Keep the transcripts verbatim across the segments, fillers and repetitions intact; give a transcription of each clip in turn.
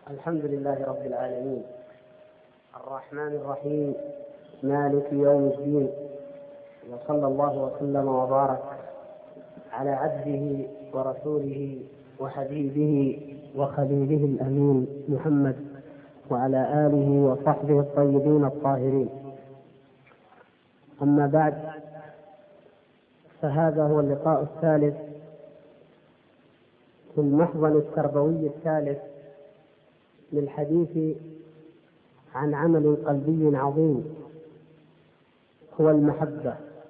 الحمد لله رب العالمين الرحمن الرحيم مالك يوم الدين، وصلى الله وسلم وبارك على عبده ورسوله وحبيبه وخليله الأمين محمد وعلى آله وصحبه الطيبين الطاهرين. أما بعد، فهذا هو اللقاء الثالث في المحضن التربوي الثالث للحديث عن عمل قلبي عظيم هو المحبة.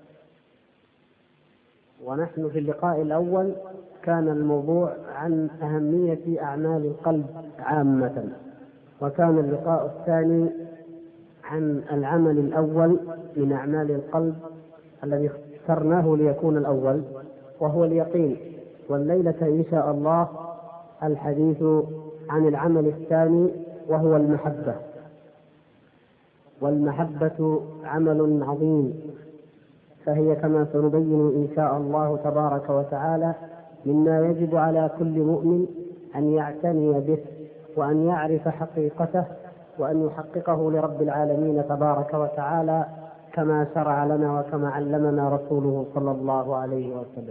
ونحن في اللقاء الأول كان الموضوع عن أهمية أعمال القلب عامة، وكان اللقاء الثاني عن العمل الأول من أعمال القلب الذي اخترناه ليكون الأول وهو اليقين. والليلة إن شاء الله الحديث عن العمل الثاني وهو المحبة. والمحبة عمل عظيم، فهي كما سنبين إن شاء الله تبارك وتعالى مما يجب على كل مؤمن أن يعتني به وأن يعرف حقيقته وأن يحققه لرب العالمين تبارك وتعالى كما شرع لنا وكما علمنا رسوله صلى الله عليه وسلم.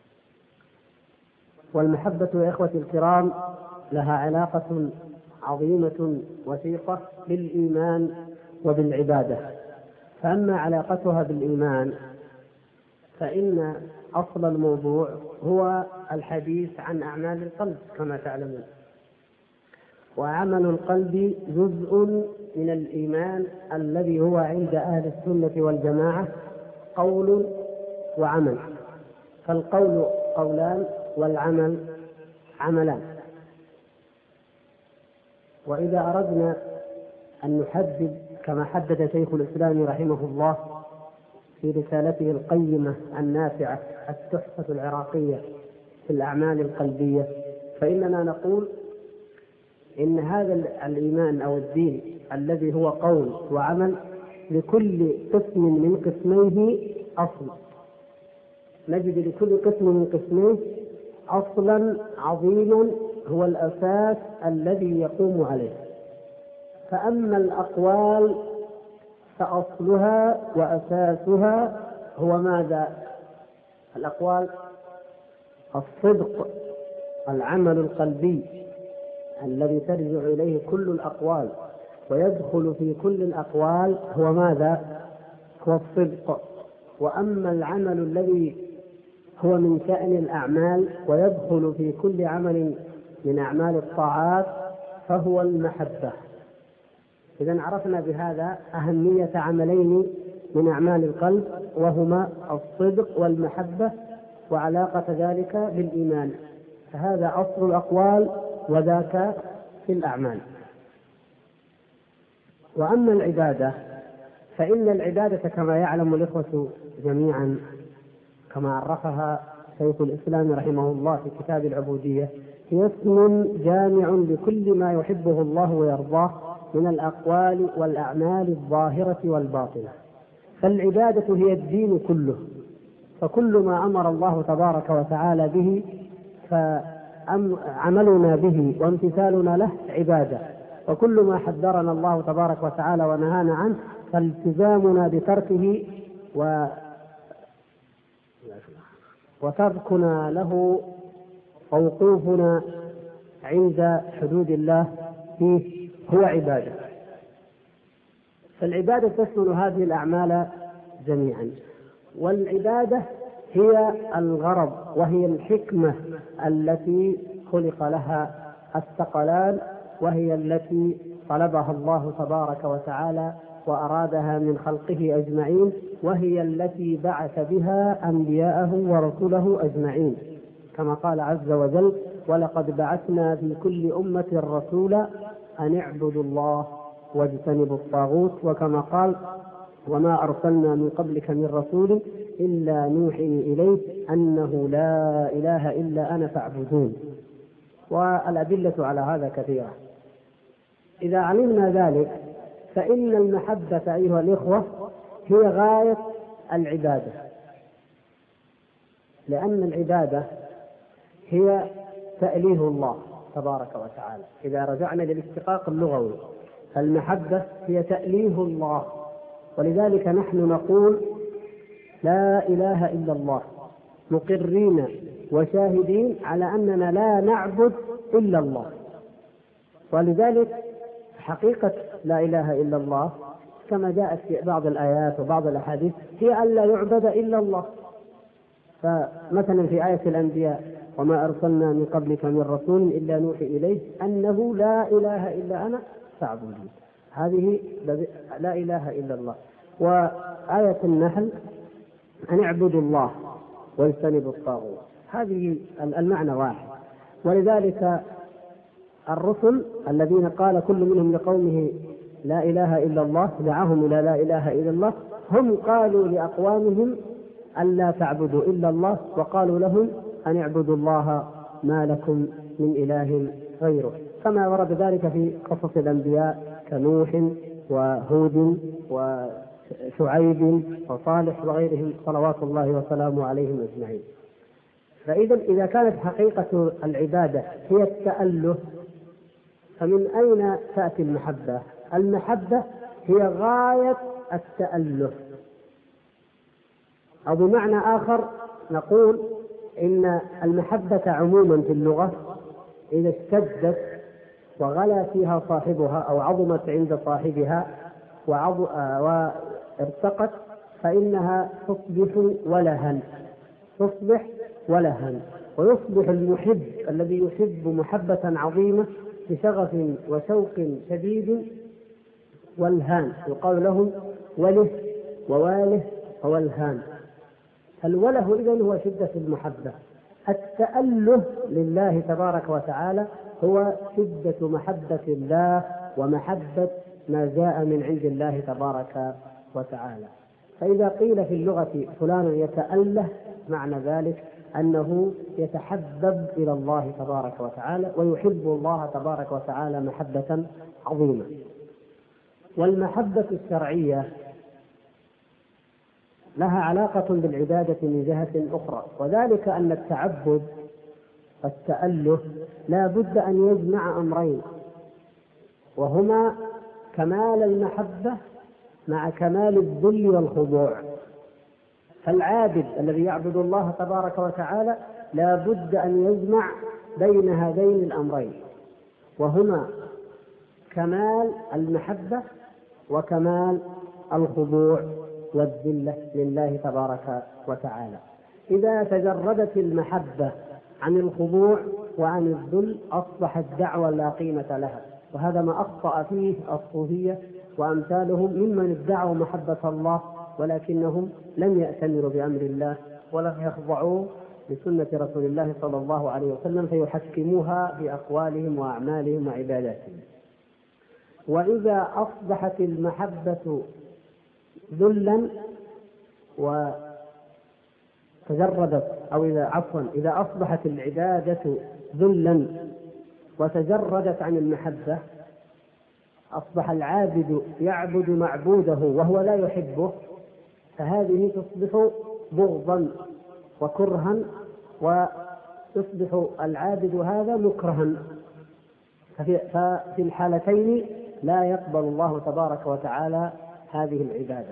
والمحبة يا إخوتي الكرام لها علاقة عظيمة وثيقة بالإيمان وبالعبادة. فأما علاقتها بالإيمان فإن أصل الموضوع هو الحديث عن أعمال القلب كما تعلمون، وعمل القلب جزء من الإيمان الذي هو عند أهل السنة والجماعة قول وعمل. فالقول قولان والعمل عملان. وإذا أردنا أن نحدد كما حدد شيخ الإسلام رحمه الله في رسالته القيمة النافعة التحفة العراقية في الأعمال القلبية، فإننا نقول إن هذا الإيمان أو الدين الذي هو قول وعمل لكل قسم من قسميه أصل. نجد لكل قسم من قسميه أصلا عظيما هو الأساس الذي يقوم عليه. فأما الأقوال فأصلها وأساسها هو ماذا؟ الأقوال الصدق، العمل القلبي الذي ترجع إليه كل الأقوال ويدخل في كل الأقوال هو ماذا؟ هو الصدق. وأما العمل الذي هو من شأن الأعمال ويدخل في كل عمل من أعمال الطاعات فهو المحبة. إذن عرفنا بهذا أهمية عملين من أعمال القلب وهما الصدق والمحبة وعلاقة ذلك بالإيمان. فهذا أصل الأقوال وذاك في الأعمال. وأما العبادة فإن العبادة كما يعلم الإخوة جميعا كما عرفها شيخ الإسلام رحمه الله في كتاب العبودية هي اسم جامع لكل ما يحبه الله ويرضاه من الأقوال والأعمال الظاهرة والباطنة. فالعبادة هي الدين كله، فكل ما أمر الله تبارك وتعالى به فعملنا به وامتثالنا له عبادة، وكل ما حذرنا الله تبارك وتعالى ونهانا عنه فالتزامنا بتركه و وتركنا له ووقوفنا عند حدود الله فيه هو عبادة. فالعبادة تشمل هذه الأعمال جميعا. والعبادة هي الغرض وهي الحكمة التي خلق لها الثقلان، وهي التي طلبها الله تبارك وتعالى وأرادها من خلقه أجمعين، وهي التي بعث بها أنبياءه ورسله أجمعين كما قال عز وجل: ولقد بعثنا في كل أمة رسولا أن اعبدوا الله واجتنبوا الطاغوت، وكما قال: وما أرسلنا من قبلك من رسول إلا نوحي إليه أنه لا إله إلا أنا فاعبدون. والأدلة على هذا كثيرة. إذا علمنا ذلك فإن المحبة أيها الإخوة هي غاية العبادة، لأن العبادة هي تأليه الله تبارك وتعالى. إذا رجعنا للاشتقاق اللغوي فالمحبة هي تأليه الله، ولذلك نحن نقول لا إله إلا الله مقرين وشاهدين على أننا لا نعبد إلا الله. ولذلك حقيقة لا إله إلا الله كما جاءت في بعض الآيات وبعض الأحاديث هي أن لا يعبد إلا الله. فمثلا في آية الأنبياء وما أرسلنا من قبلك من رسول إلا نوحي إليه أنه لا إله إلا أنا فاعبدون، هذه لا إله إلا الله. وآية النحل أن اعبدوا الله واجتنبوا الطاغوت، هذه المعنى واحد. ولذلك الرسل الذين قال كل منهم لقومه لا إله إلا الله دعاهم إلى لا إله إلا الله، هم قالوا لأقوامهم ألا تعبدوا إلا الله، وقالوا لهم أن اعبدوا الله ما لكم من إله غيره، كما ورد ذلك في قصص الأنبياء كنوح وهود وشعيب وصالح وغيرهم صلوات الله وسلامه عليهم أجمعين. فإذا إذا كانت حقيقة العبادة هي التأله، فمن أين تأتي المحبة؟ المحبة هي غاية التأله، أو بمعنى آخر نقول إن المحبة عموما في اللغة إذا اشتدت وغلا فيها صاحبها أو عظمت عند صاحبها وارتقت فإنها تصبح ولها، تصبح ولها، ويصبح المحب الذي يحب محبة عظيمة بشغف وشوق شديد والهان، يقال له وله وواله وولهان. الوله إذن هو شدة المحبة. التأله لله تبارك وتعالى هو شدة محبة الله ومحبة ما جاء من عند الله تبارك وتعالى. فإذا قيل في اللغة فلان يتأله معنى ذلك أنه يتحبب إلى الله تبارك وتعالى ويحب الله تبارك وتعالى محبة عظيمة. والمحبة الشرعية لها علاقة بالعبادة من جهة أخرى، وذلك أن التعبد والتأله لا بد أن يجمع أمرين، وهما كمال المحبة مع كمال الذل والخضوع. فالعابد الذي يعبد الله تبارك وتعالى لا بد أن يجمع بين هذين الأمرين، وهما كمال المحبة وكمال الخضوع والذلة لله تبارك وتعالى. إذا تجردت المحبة عن الخضوع وعن الذل أصبحت دعوة لا قيمة لها، وهذا ما أخطأ فيه الصوفية وأمثالهم ممن ادعوا محبة الله ولكنهم لم يأتمروا بأمر الله ولم يخضعوا لسنة رسول الله صلى الله عليه وسلم فيحكموها بأقوالهم وأعمالهم وعباداتهم. وإذا أصبحت المحبة ذلا وتجردت أو إذا عفوا إذا أصبحت العبادة ذلا وتجردت عن المحبة أصبح العابد يعبد معبوده وهو لا يحبه، فهذه تصبح بغضا وكرها، ويصبح العابد هذا مكرها. ففي الحالتين لا يقبل الله تبارك وتعالى هذه العبادة.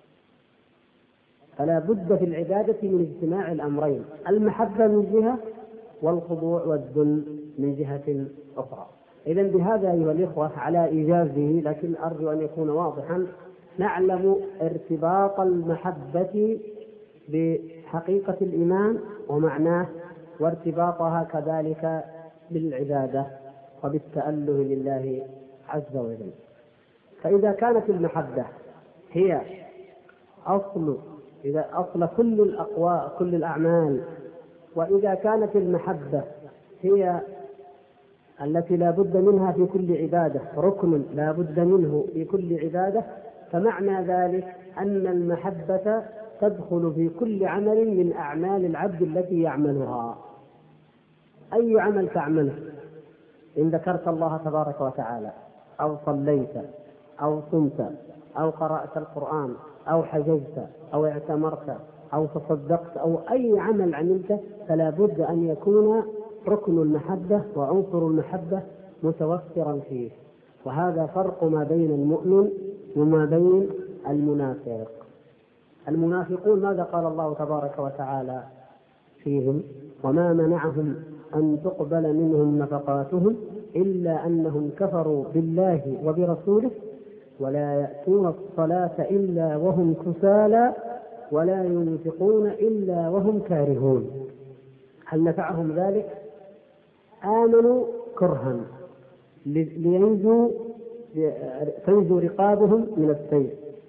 فلا بد في العبادة من اجتماع الأمرين، المحبة من جهة والخضوع والذل من جهة أخرى. إذن بهذا أيها الإخوة على إيجازه، لكن أرجو أن يكون واضحا، نعلم ارتباط المحبة بحقيقة الإيمان ومعناه، وارتباطها كذلك بالعبادة وبالتأله لله عز وجل. فإذا كانت المحبة هي أصل إذا أصل كل الأقوال كل الأعمال، وإذا كانت المحبة هي التي لا بد منها في كل عبادة، ركن لا بد منه في كل عبادة، فمعنى ذلك أن المحبة تدخل في كل عمل من أعمال العبد التي يعملها. أي عمل تعمله، إن ذكرت الله تبارك وتعالى أو صليت أو صمت أو قرأت القرآن أو حججت أو اعتمرت أو تصدقت أو أي عمل عملته، فلا بد أن يكون ركن المحبة وعنصر المحبة متوفرا فيه. وهذا فرق ما بين المؤمن وما بين المنافق. المنافقون ماذا قال الله تبارك وتعالى فيهم؟ وما منعهم أن تقبل منهم نفقاتهم إلا أنهم كفروا بالله وبرسوله ولا يأتون الصلاة إلا وهم كسالى ولا ينفقون إلا وهم كارهون. هل نفعهم ذلك؟ آمنوا كرها لينجوا تنجو رقابهم من السيف،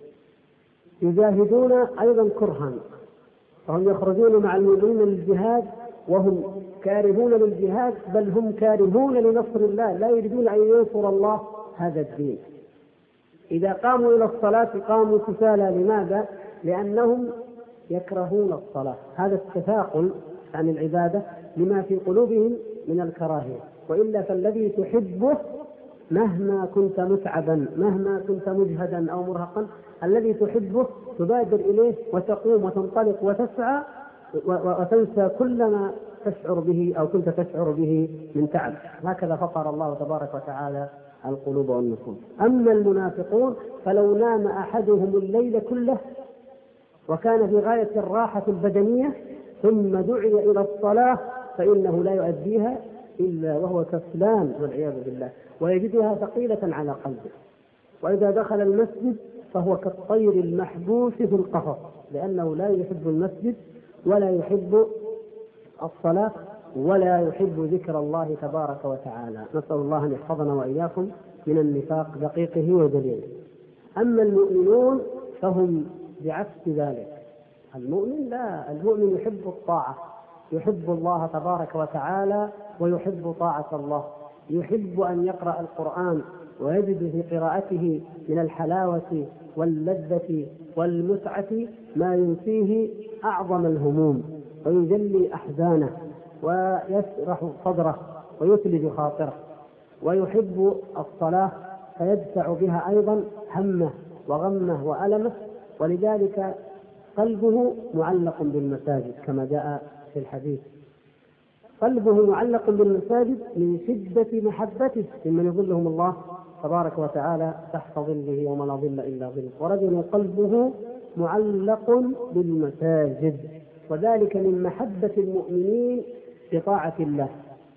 يجاهدون أيضا كرها، فهم يخرجون مع المؤمنين للجهاد وهم كارهون للجهاد، بل هم كارهون لنصر الله، لا يريدون أن ينصر الله هذا الدين. إذا قاموا إلى الصلاة قاموا كسالى. لماذا؟ لأنهم يكرهون الصلاة. هذا التثاقل عن العبادة لما في قلوبهم من الكراهية. وإلا فالذي تحبه مهما كنت متعبا، مهما كنت مجهدا أو مرهقا، الذي تحبه تبادر إليه وتقوم وتنطلق وتسعى وتنسى كل ما تشعر به أو كنت تشعر به من تعب. هكذا فطر الله تبارك وتعالى القلوب والنفوس. أما المنافقون فلو نام أحدهم الليل كله وكان في غاية الراحة البدنية ثم دعي إلى الصلاة فإنه لا يؤديها إلا وهو كسلان والعياذ بالله، ويجدها ثقيلة على قلبه. وإذا دخل المسجد فهو كالطير المحبوس في القفص، لأنه لا يحب المسجد ولا يحب الصلاة ولا يحب ذكر الله تبارك وتعالى. نسأل الله أن يحفظنا وإياكم من النفاق دقيقه ودليله. أما المؤمنون فهم بعكس ذلك. المؤمن لا، المؤمن يحب الطاعة، يحب الله تبارك وتعالى ويحب طاعة الله، يحب أن يقرأ القرآن ويجد في قراءته من الحلاوة واللذة والمتعة ما ينسيه أعظم الهموم ويجلي أحزانه ويشرح صدره ويثلج خاطره. ويحب الصلاة فيدفع بها أيضا همه وغمه وألمه، ولذلك قلبه معلق بالمساجد كما جاء في الحديث. قلبه معلق بالمساجد من شدة محبته ممن يظلهم الله تبارك وتعالى تحت ظله وما لا ظل إلا ظله. ورجل قلبه معلق بالمساجد، وذلك من محبة المؤمنين بطاعة الله.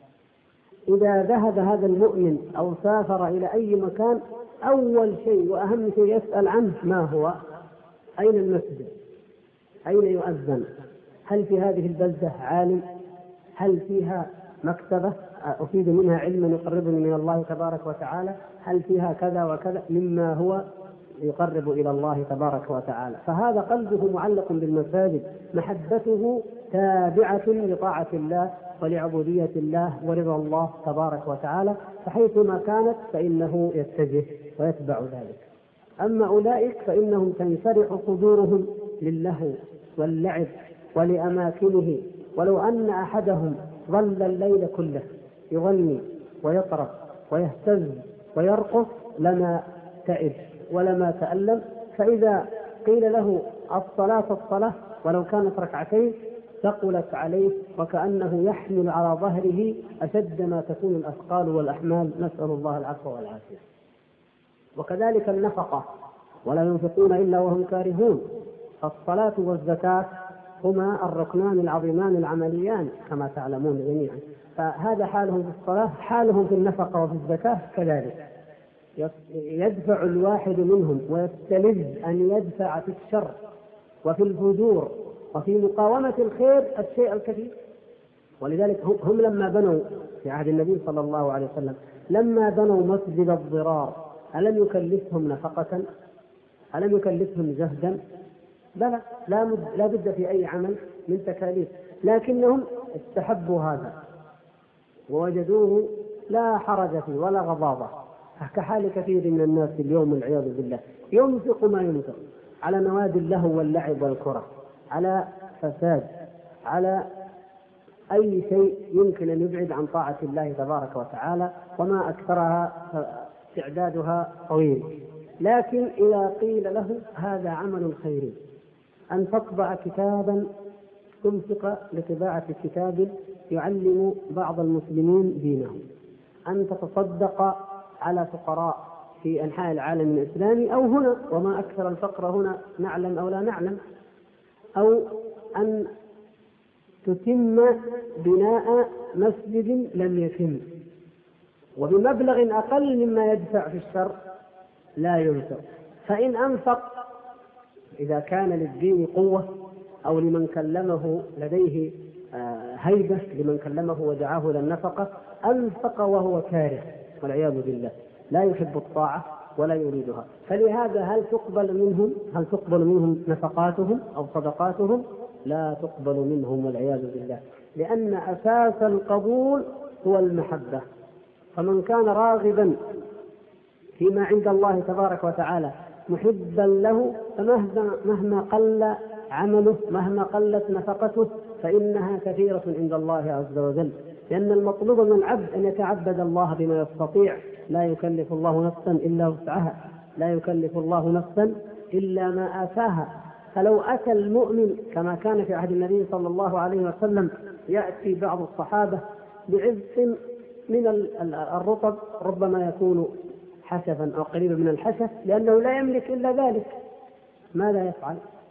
إذا ذهب هذا المؤمن أو سافر إلى أي مكان أول شيء وأهم شيء يسأل عنه ما هو؟ أين المسجد؟ أين يؤذن؟ هل في هذه البلدة عالم؟ هل فيها مكتبة أفيد منها علما يقربني من الله تبارك وتعالى؟ هل فيها كذا وكذا مما هو يقرب إلى الله تبارك وتعالى؟ فهذا قلبه معلق بالمساجد، محبته تابعة لطاعة الله ولعبودية الله ورضا الله تبارك وتعالى، فحيثما كانت فإنه يتجه ويتبع ذلك. أما أولئك فإنهم تنشرح صدورهم للهو واللعب ولأماكنه، ولو أن أحدهم ظل الليل كله يغني ويطرب ويهتز ويرقص لما تعب ولما تألم. فإذا قيل له الصلاة الصلاة ولو كانت ركعتين ثقلت عليه وكأنه يحمل على ظهره أشد ما تكون الأثقال والأحمال، نسأل الله العفو والعافية. وكذلك النفقة، ولا ينفقون إلا وهم كارهون. الصلاة والزكاة هما الركنان العظيمان العمليان كما تعلمون جميعا، فهذا حالهم في الصلاة، حالهم في النفقة وفي الزكاة كذلك. يدفع الواحد منهم ويستلذ أن يدفع في الشر وفي الفجور وفي مقاومة الخير الشيء الكثير. ولذلك هم لما بنوا في عهد النبي صلى الله عليه وسلم لما بنوا مسجد الضرار ألم يكلفهم نفقة؟ ألم يكلفهم جهدا؟ بلى، لا بد في أي عمل من تكاليف، لكنهم استحبوا هذا ووجدوه لا حرج فيه ولا غضاضة، كحال كثير من الناس اليوم والعياذ بالله. ينفق ما ينفق على نوادي اللهو واللعب والكرة، على فساد، على أي شيء يمكن أن يبعد عن طاعة الله تبارك وتعالى، وما أكثرها استعدادها طويل. لكن إذا قيل له هذا عمل خيري، أن تطبع كتابا تنفق لطباعة كتاب يعلم بعض المسلمين دينهم، أن تتصدق على فقراء في أنحاء العالم الإسلامي أو هنا، وما أكثر الفقر هنا نعلم أو لا نعلم، أو أن تتم بناء مسجد لم يتم وبمبلغ أقل مما يدفع في الشرع لا ينفق. فإن أنفق إذا كان للدين قوة أو لمن كلمه لديه هيبة، لمن كلمه ودعاه إلى النفقة، أنفق وهو كاره والعياذ بالله، لا يحب الطاعة ولا يريدها. فلهذا هل تقبل منهم هل تقبل منهم نفقاتهم أو صدقاتهم؟ لا تقبل منهم والعياذ بالله، لأن أساس القبول هو المحبة. فمن كان راغبا فيما عند الله تبارك وتعالى محبا له، فمهما قل عمله مهما قلت نفقته فإنها كثيرة عند الله عز وجل، لأن المطلوب من العبد أن يتعبد الله بما يستطيع. لا يكلف الله نفسا إلا وسعها، لا يكلف الله نفسا إلا ما آتاها. فلو أتى المؤمن كما كان في عهد النبي صلى الله عليه وسلم، يأتي بعض الصحابة بعزق من الرطب ربما يكون حشفا أو قريبا من الحشف، لأنه لا يملك إلا ذلك، ماذا يفعل؟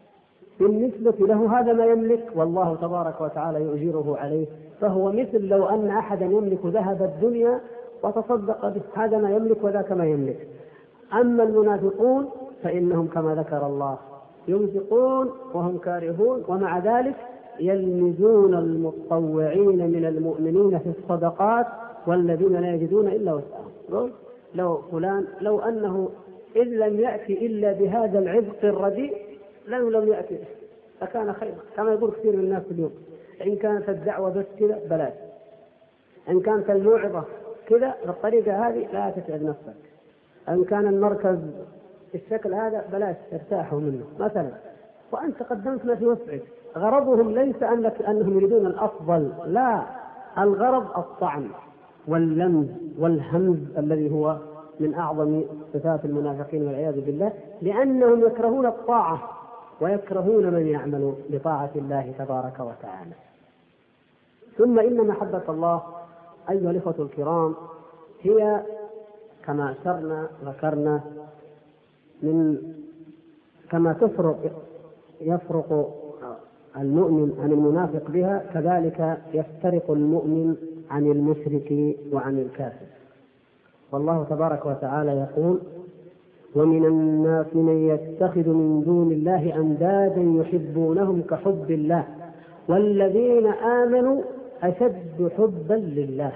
بالنسبة له هذا ما يملك، والله تبارك وتعالى يؤجره عليه. فهو مثل لو أن أحدا يملك ذهب الدنيا وتصدق به، هذا ما يملك وذاك ما يملك. أما المنافقون فإنهم كما ذكر الله ينفقون وهم كارهون، ومع ذلك يلمزون المتطوعين من المؤمنين في الصدقات والذين لا يجدون إلا وسعهم. لو فلان لو أنه إذ لم يأتي إلا بهذا العذق الرديء لو لم يأتي فكان خيرا، كما يقول كثير من الناس اليوم: إن كانت الدعوة بس كذا بلاش، إن كانت الموعظة كذا بالطريقة هذه لا تتعب نفسك، إن كان المركز الشكل هذا بلاش ارتاحوا منه مثلا، وأنت قدمت ما في وسعك. غرضهم ليس أنك أنهم يريدون الأفضل، لا، الغرض الطعن واللمز والهمز الذي هو من أعظم صفات المنافقين والعياذ بالله، لأنهم يكرهون الطاعة ويكرهون من يعمل بطاعة الله تبارك وتعالى. ثم إن محبة الله أيها الإخوة الكرام هي كما أشرنا ذكرنا من كما تفرق يفرق المؤمن عن المنافق بها، كذلك يفترق المؤمن عن المشرك وعن الكافر. والله تبارك وتعالى يقول: ومن الناس من يتخذ من دون الله أندادا يحبونهم كحب الله والذين آمنوا أشد حبا لله.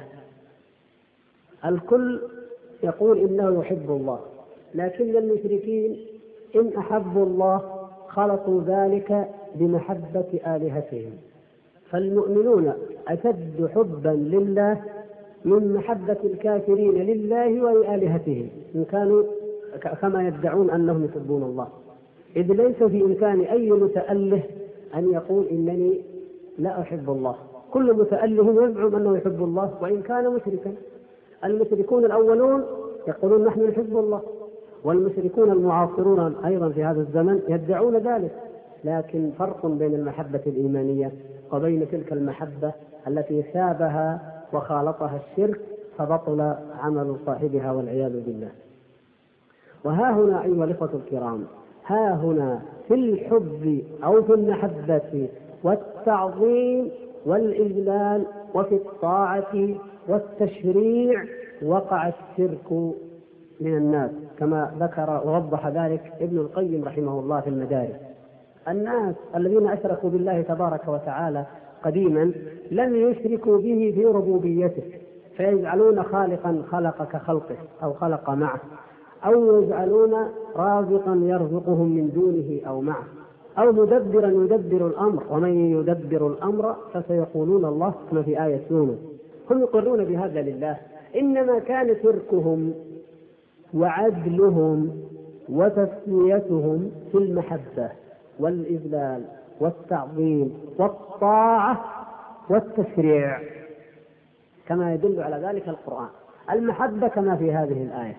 الكل يقول إنه يحب الله، لكن المشركين إن أحبوا الله خلطوا ذلك بمحبة آلهتهم، فالمؤمنون أشد حبا لله من محبة الكافرين لله ولآلهتهم إن كانوا كما يدعون أنهم يحبون الله، إذ ليس في إمكان أي متأله أن يقول إنني لا أحب الله. كل متأله يزعم أنه يحب الله وإن كان مشركا. المشركون الأولون يقولون نحن نحب الله، والمشركون المعاصرون أيضا في هذا الزمن يدعون ذلك، لكن فرق بين المحبة الإيمانية وبين تلك المحبة التي شابها وخالطها الشرك فبطل عمل صاحبها والعياذ بالله. وها هنا أيها الإخوة الكرام، ها هنا في الحب أو في المحبة والتعظيم والإجلال وفي الطاعة والتشريع وقع الشرك من الناس، كما ذكر ووضح ذلك ابن القيم رحمه الله في المدارس. الناس الذين أشركوا بالله تبارك وتعالى قديما لم يشركوا به في ربوبيته، فيجعلون خالقا خلق كخلقه أو خلق معه، أو يجعلون رازقا يرزقهم من دونه أو معه، أو مدبرا يدبر الأمر، ومن يدبر الأمر فسيقولون الله كما في آية يونس. هم يقرون بهذا لله، إنما كان شركهم وعدلهم وتسميتهم في المحبة والإذلال والتعظيم والطاعة والتشريع، كما يدل على ذلك القرآن. المحبة كما في هذه الآية،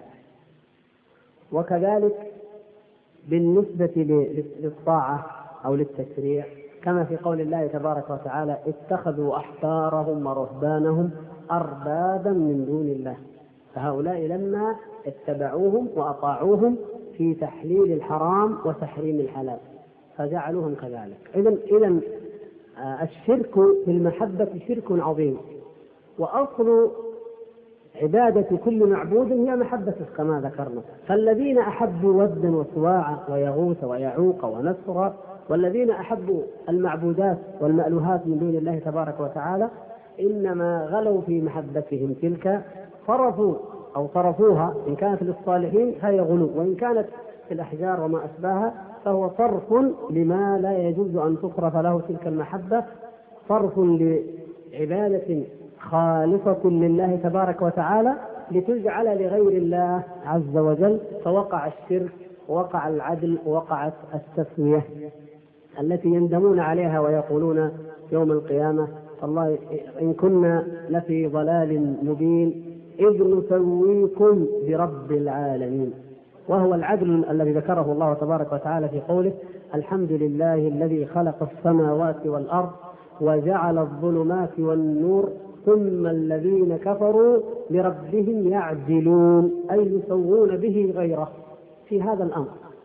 وكذلك بالنسبة للطاعة أو للتشريع كما في قول الله تبارك وتعالى: اتخذوا أحبارهم ورهبانهم أربابا من دون الله. فهؤلاء لما اتبعوهم وأطاعوهم في تحليل الحرام وتحريم الحلال فجعلوهم كذلك. إذن إذن الشرك في المحبة شرك عظيم، وأصل عبادة كل معبود هي محبته كما ذكرنا. فالذين أحبوا ودا وسواعا ويغوث ويعوق ونسرا، والذين أحبوا المعبودات والمألوهات من دون الله تبارك وتعالى إنما غلوا في محبتهم تلك، صرفوا أو صرفوها إن كانت للصالحين فهي غلو، وإن كانت في الأحجار وما أشباهها فهو صرف لما لا يجوز أن تصرف له تلك المحبة، صرف لعبادة خالصة لله تبارك وتعالى لتجعل لغير الله عز وجل، فوقع الشرك ووقع العدل ووقعت التسوية التي يندمون عليها ويقولون يوم القيامة: والله إن كنا لفي ضلال مبين إذ نسويكم برب العالمين. وهو العدل الذي ذكره الله تبارك وتعالى في قوله: الحمد لله الذي خلق السماوات والأرض وجعل الظلمات والنور ثم الذين كفروا بربهم يعدلون، أي يسوون به غيره في هذا الأمر.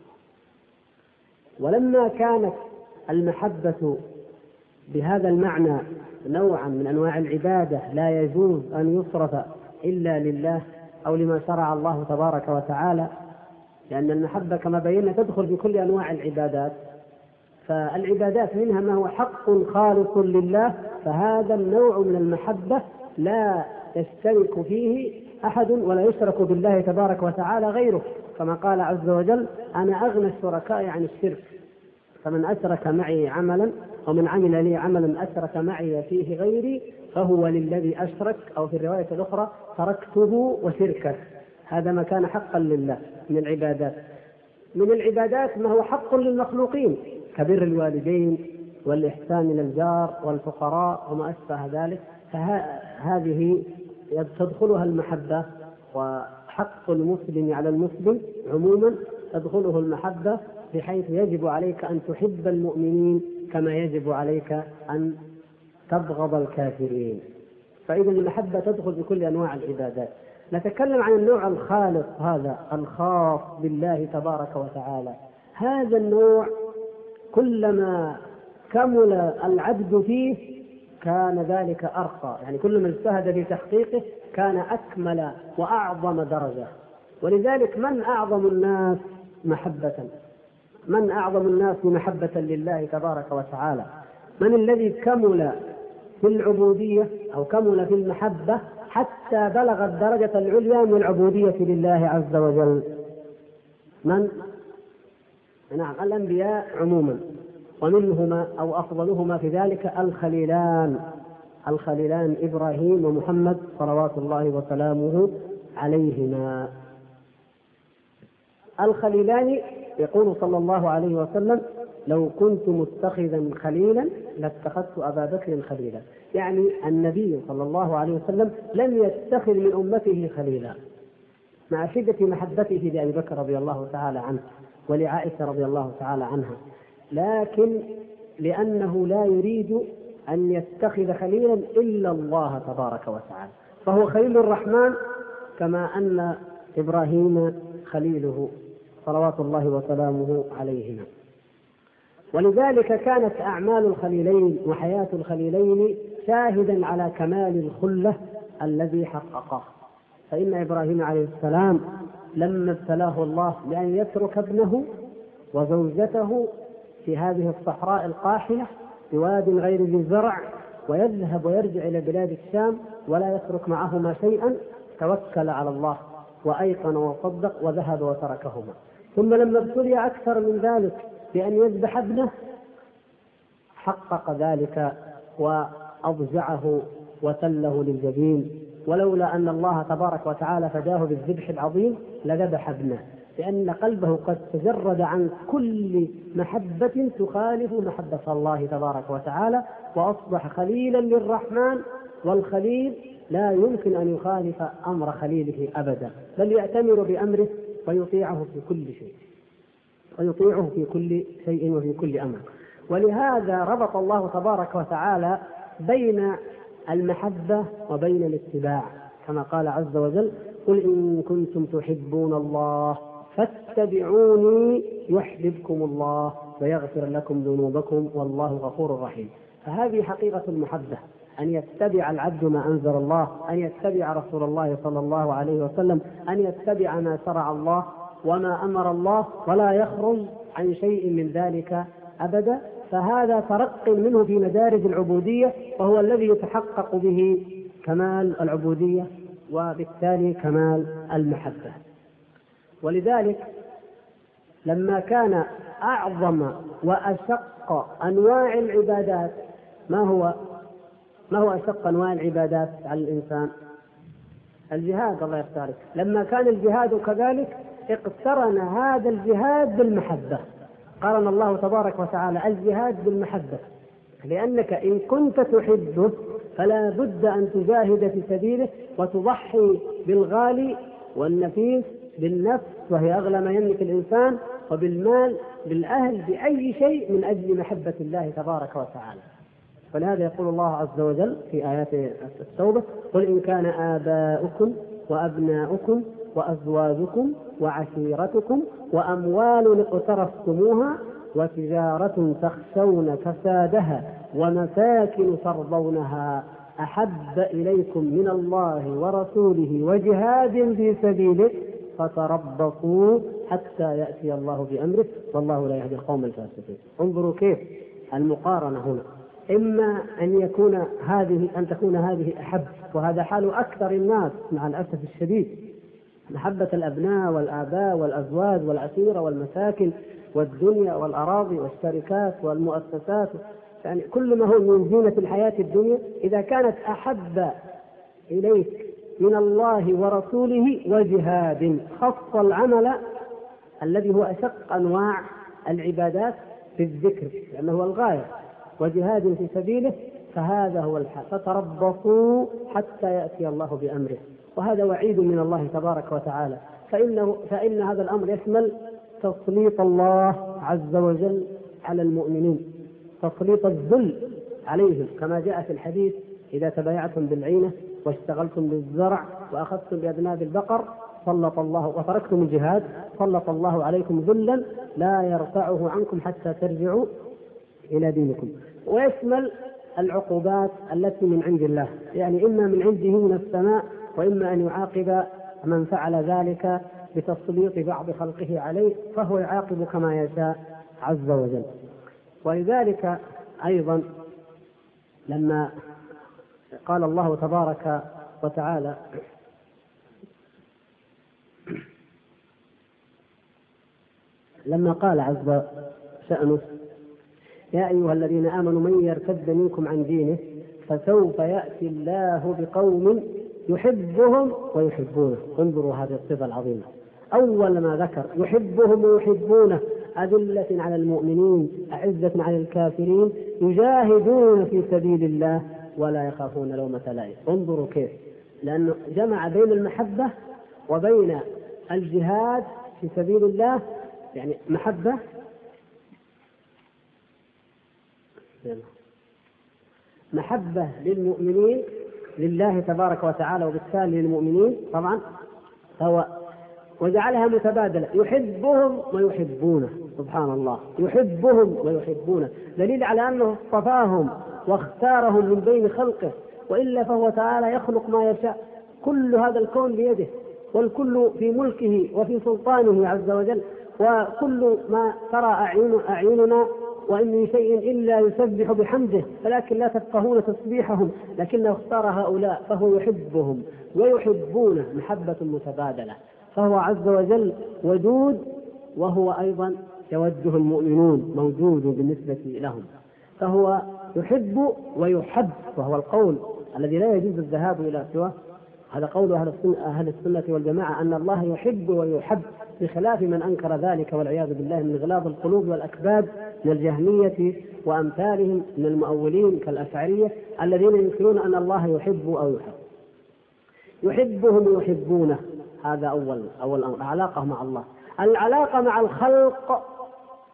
ولما كانت المحبة بهذا المعنى نوعا من أنواع العبادة لا يجوز أن يصرف إلا لله أو لما شرع الله تبارك وتعالى، لأن المحبة كما بينا تدخل في كل أنواع العبادات، فالعبادات منها ما هو حق خالص لله، فهذا النوع من المحبة لا يشترك فيه أحد ولا يشرك بالله تبارك وتعالى غيره، كما قال عز وجل: أنا أغنى الشركاء عن الشرك، فمن أشرك معي عملا ومن عمل لي عملا أشرك معي فيه غيري فهو للذي أشرك، أو في الرواية الأخرى: تركته وشركه. هذا ما كان حقا لله من العبادات. من العبادات ما هو حق للمخلوقين كبر الوالدين والإحسان إلى الجار والفقراء وما أشبه ذلك، فهذه تدخلها المحبة، وحق المسلم على المسلم عموما تدخله المحبة، بحيث يجب عليك أن تحب المؤمنين كما يجب عليك أن تبغض الكافرين. فإذا المحبة تدخل بكل أنواع العبادات. نتكلم عن النوع الخالص هذا الخاص بالله تبارك وتعالى. هذا النوع كلما كمل العبد فيه كان ذلك أرقى، يعني كلما اجتهد في تحقيقه كان أكمل وأعظم درجة. ولذلك من أعظم الناس محبة؟ من أعظم الناس محبة لله تبارك وتعالى؟ من الذي كمل في العبودية أو كمل في المحبة حتى بلغ الدرجة العليا من العبودية لله عز وجل؟ من؟ نعم، الأنبياء عموما، ومنهما أو أفضلهما في ذلك الخليلان الخليلان إبراهيم ومحمد صلوات الله وسلامه عليهما. الخليلان يقول صلى الله عليه وسلم: لو كنت متخذا خليلا لاتخذت أبا بكر خليلا. يعني النبي صلى الله عليه وسلم لم يتخذ من أمته خليلا، مع شدة محبته لأبي بكر رضي الله تعالى عنه ولعائشة رضي الله تعالى عنها، لكن لأنه لا يريد أن يتخذ خليلا إلا الله تبارك وتعالى، فهو خليل الرحمن كما أن إبراهيم خليله صلوات الله وسلامه عليهما. ولذلك كانت أعمال الخليلين وحياة الخليلين شاهدا على كمال الخلة الذي حققه. فإن إبراهيم عليه السلام لما ابتلاه الله بأن يترك ابنه وزوجته في هذه الصحراء القاحلة بواد غير ذي زرع ويذهب ويرجع إلى بلاد الشام ولا يترك معهما شيئا، توكل على الله وأيقن وصدق وذهب وتركهما. ثم لما ابتلي أكثر من ذلك بأن يذبح ابنه حقق ذلك وأضجعه وتله للجبين، ولولا أن الله تبارك وتعالى فداه بالذبح العظيم لذبح ابنه، لأن قلبه قد تجرد عن كل محبة تخالف محبة الله تبارك وتعالى، وأصبح خليلا للرحمن. والخليل لا يمكن أن يخالف أمر خليله أبدا، بل يأتمر بأمره ويطيعه في كل شيء ويطيعه في كل شيء وفي كل أمر. ولهذا ربط الله تبارك وتعالى بين المحبة وبين الاتباع، كما قال عز وجل: قل إن كنتم تحبون الله فاتبعوني يحببكم الله ويغفر لكم ذنوبكم والله غفور رحيم. فهذه حقيقة المحبة، أن يتبع العبد ما أنزل الله، أن يتبع رسول الله صلى الله عليه وسلم، أن يتبع ما شرع الله وما أمر الله، ولا يخرج عن شيء من ذلك أبدا. فهذا ترق منه في مدارج العبودية، وهو الذي يتحقق به كمال العبودية وبالتالي كمال المحبة. ولذلك لما كان أعظم وأشق أنواع العبادات، ما هو ما هو أشق أنواع العبادات على الإنسان؟ الجهاد. الله يختارك. لما كان الجهاد كذلك اقترن هذا الجهاد بالمحبة، قارن الله تبارك وتعالى الجهاد بالمحبة، لأنك إن كنت تحبه فلا بد أن تجاهد في سبيله وتضحي بالغالي والنفيس، بالنفس وهي أغلى ما يملك الإنسان، وبالمال، بالأهل، بأي شيء من أجل محبة الله تبارك وتعالى. فلهذا يقول الله عز وجل في آيات التوبة: قل إن كان آباؤكم وأبناؤكم وأزواجكم وعشيرتكم وأموال اقترفتموها وتجارة تخشون كسادها ومساكن ترضونها أحب إليكم من الله ورسوله وجهاد في سبيله فتربصوا حتى يأتي الله بأمره والله لا يهدي القوم الفاسقين. انظروا كيف المقارنة هنا، إما أن يكون هذه أن تكون هذه أحب، وهذا حال أكثر الناس مع الأسف الشديد، محبة الأبناء والآباء والأزواج والعشيرة والمساكن والدنيا والأراضي والشركات والمؤسسات، يعني كل ما هو من زينة الحياة الدنيا، إذا كانت أحب إليك من الله ورسوله وجهاد، خص العمل الذي هو أشق أنواع العبادات في الذكر لأنه هو الغاية، وجهاد في سبيله، فهذا هو الحال. فتربصوا حتى يأتي الله بأمره، وهذا وعيد من الله تبارك وتعالى، فإنه فإن هذا الأمر يشمل تسليط الله عز وجل على المؤمنين، تسليط الذل عليهم، كما جاء في الحديث: إذا تبايعتم بالعينة واشتغلتم بالزرع وأخذتم بأذناب البقر سلط الله وتركتم الجهاد سلط الله عليكم ذلا لا يرفعه عنكم حتى ترجعوا إلى دينكم. ويشمل العقوبات التي من عند الله، يعني إما من عنده من السماء، وإما أن يعاقب من فعل ذلك بتسليط بعض خلقه عليه، فهو يعاقب كما يشاء عز وجل. ولذلك أيضا لما قال الله تبارك وتعالى: لما قال عز شأنه: يا أيها الذين آمنوا من يرتد منكم عن دينه فسوف يأتي الله بقوم يحبهم ويحبونه. انظروا هذه الصفة العظيمة، أول ما ذكر يحبهم ويحبونه، أذلة على المؤمنين أعزة على الكافرين يجاهدون في سبيل الله ولا يخافون لومة لائم. انظروا كيف، لأنه جمع بين المحبة وبين الجهاد في سبيل الله، يعني محبة محبة للمؤمنين لله تبارك وتعالى، وبالتالي للمؤمنين طبعا هو، وجعلها متبادلة، يحبهم ويحبونه. سبحان الله، يحبهم ويحبونه، دليل على أنه اصطفاهم واختارهم من بين خلقه، وإلا فهو تعالى يخلق ما يشاء، كل هذا الكون بيده، والكل في ملكه وفي سلطانه عز وجل، وكل ما ترى أعين أعيننا وإن من شيء إلا يسبح بحمده ولكن لا تفقهون تسبيحهم، لكنه اختار هؤلاء فهو يحبهم ويحبونه، محبة متبادلة. فهو عز وجل ودود، وهو أيضا يوده المؤمنون، موجود بالنسبة لهم، فهو يحب ويحب، وهو القول الذي لا يجوز الذهاب إلى سواه. هذا قول أهل السنة, أهل السنة والجماعة، أن الله يحب ويحب، بخلاف من أنكر ذلك والعياذ بالله من غلاظ القلوب والأكباد من الجهمية وأمثالهم من المؤولين كالأشعرية الذين ينكرون أن الله يحب أو يحب. يحبهم ويحبونه، هذا أول أول أمر، علاقة مع الله. العلاقة مع الخلق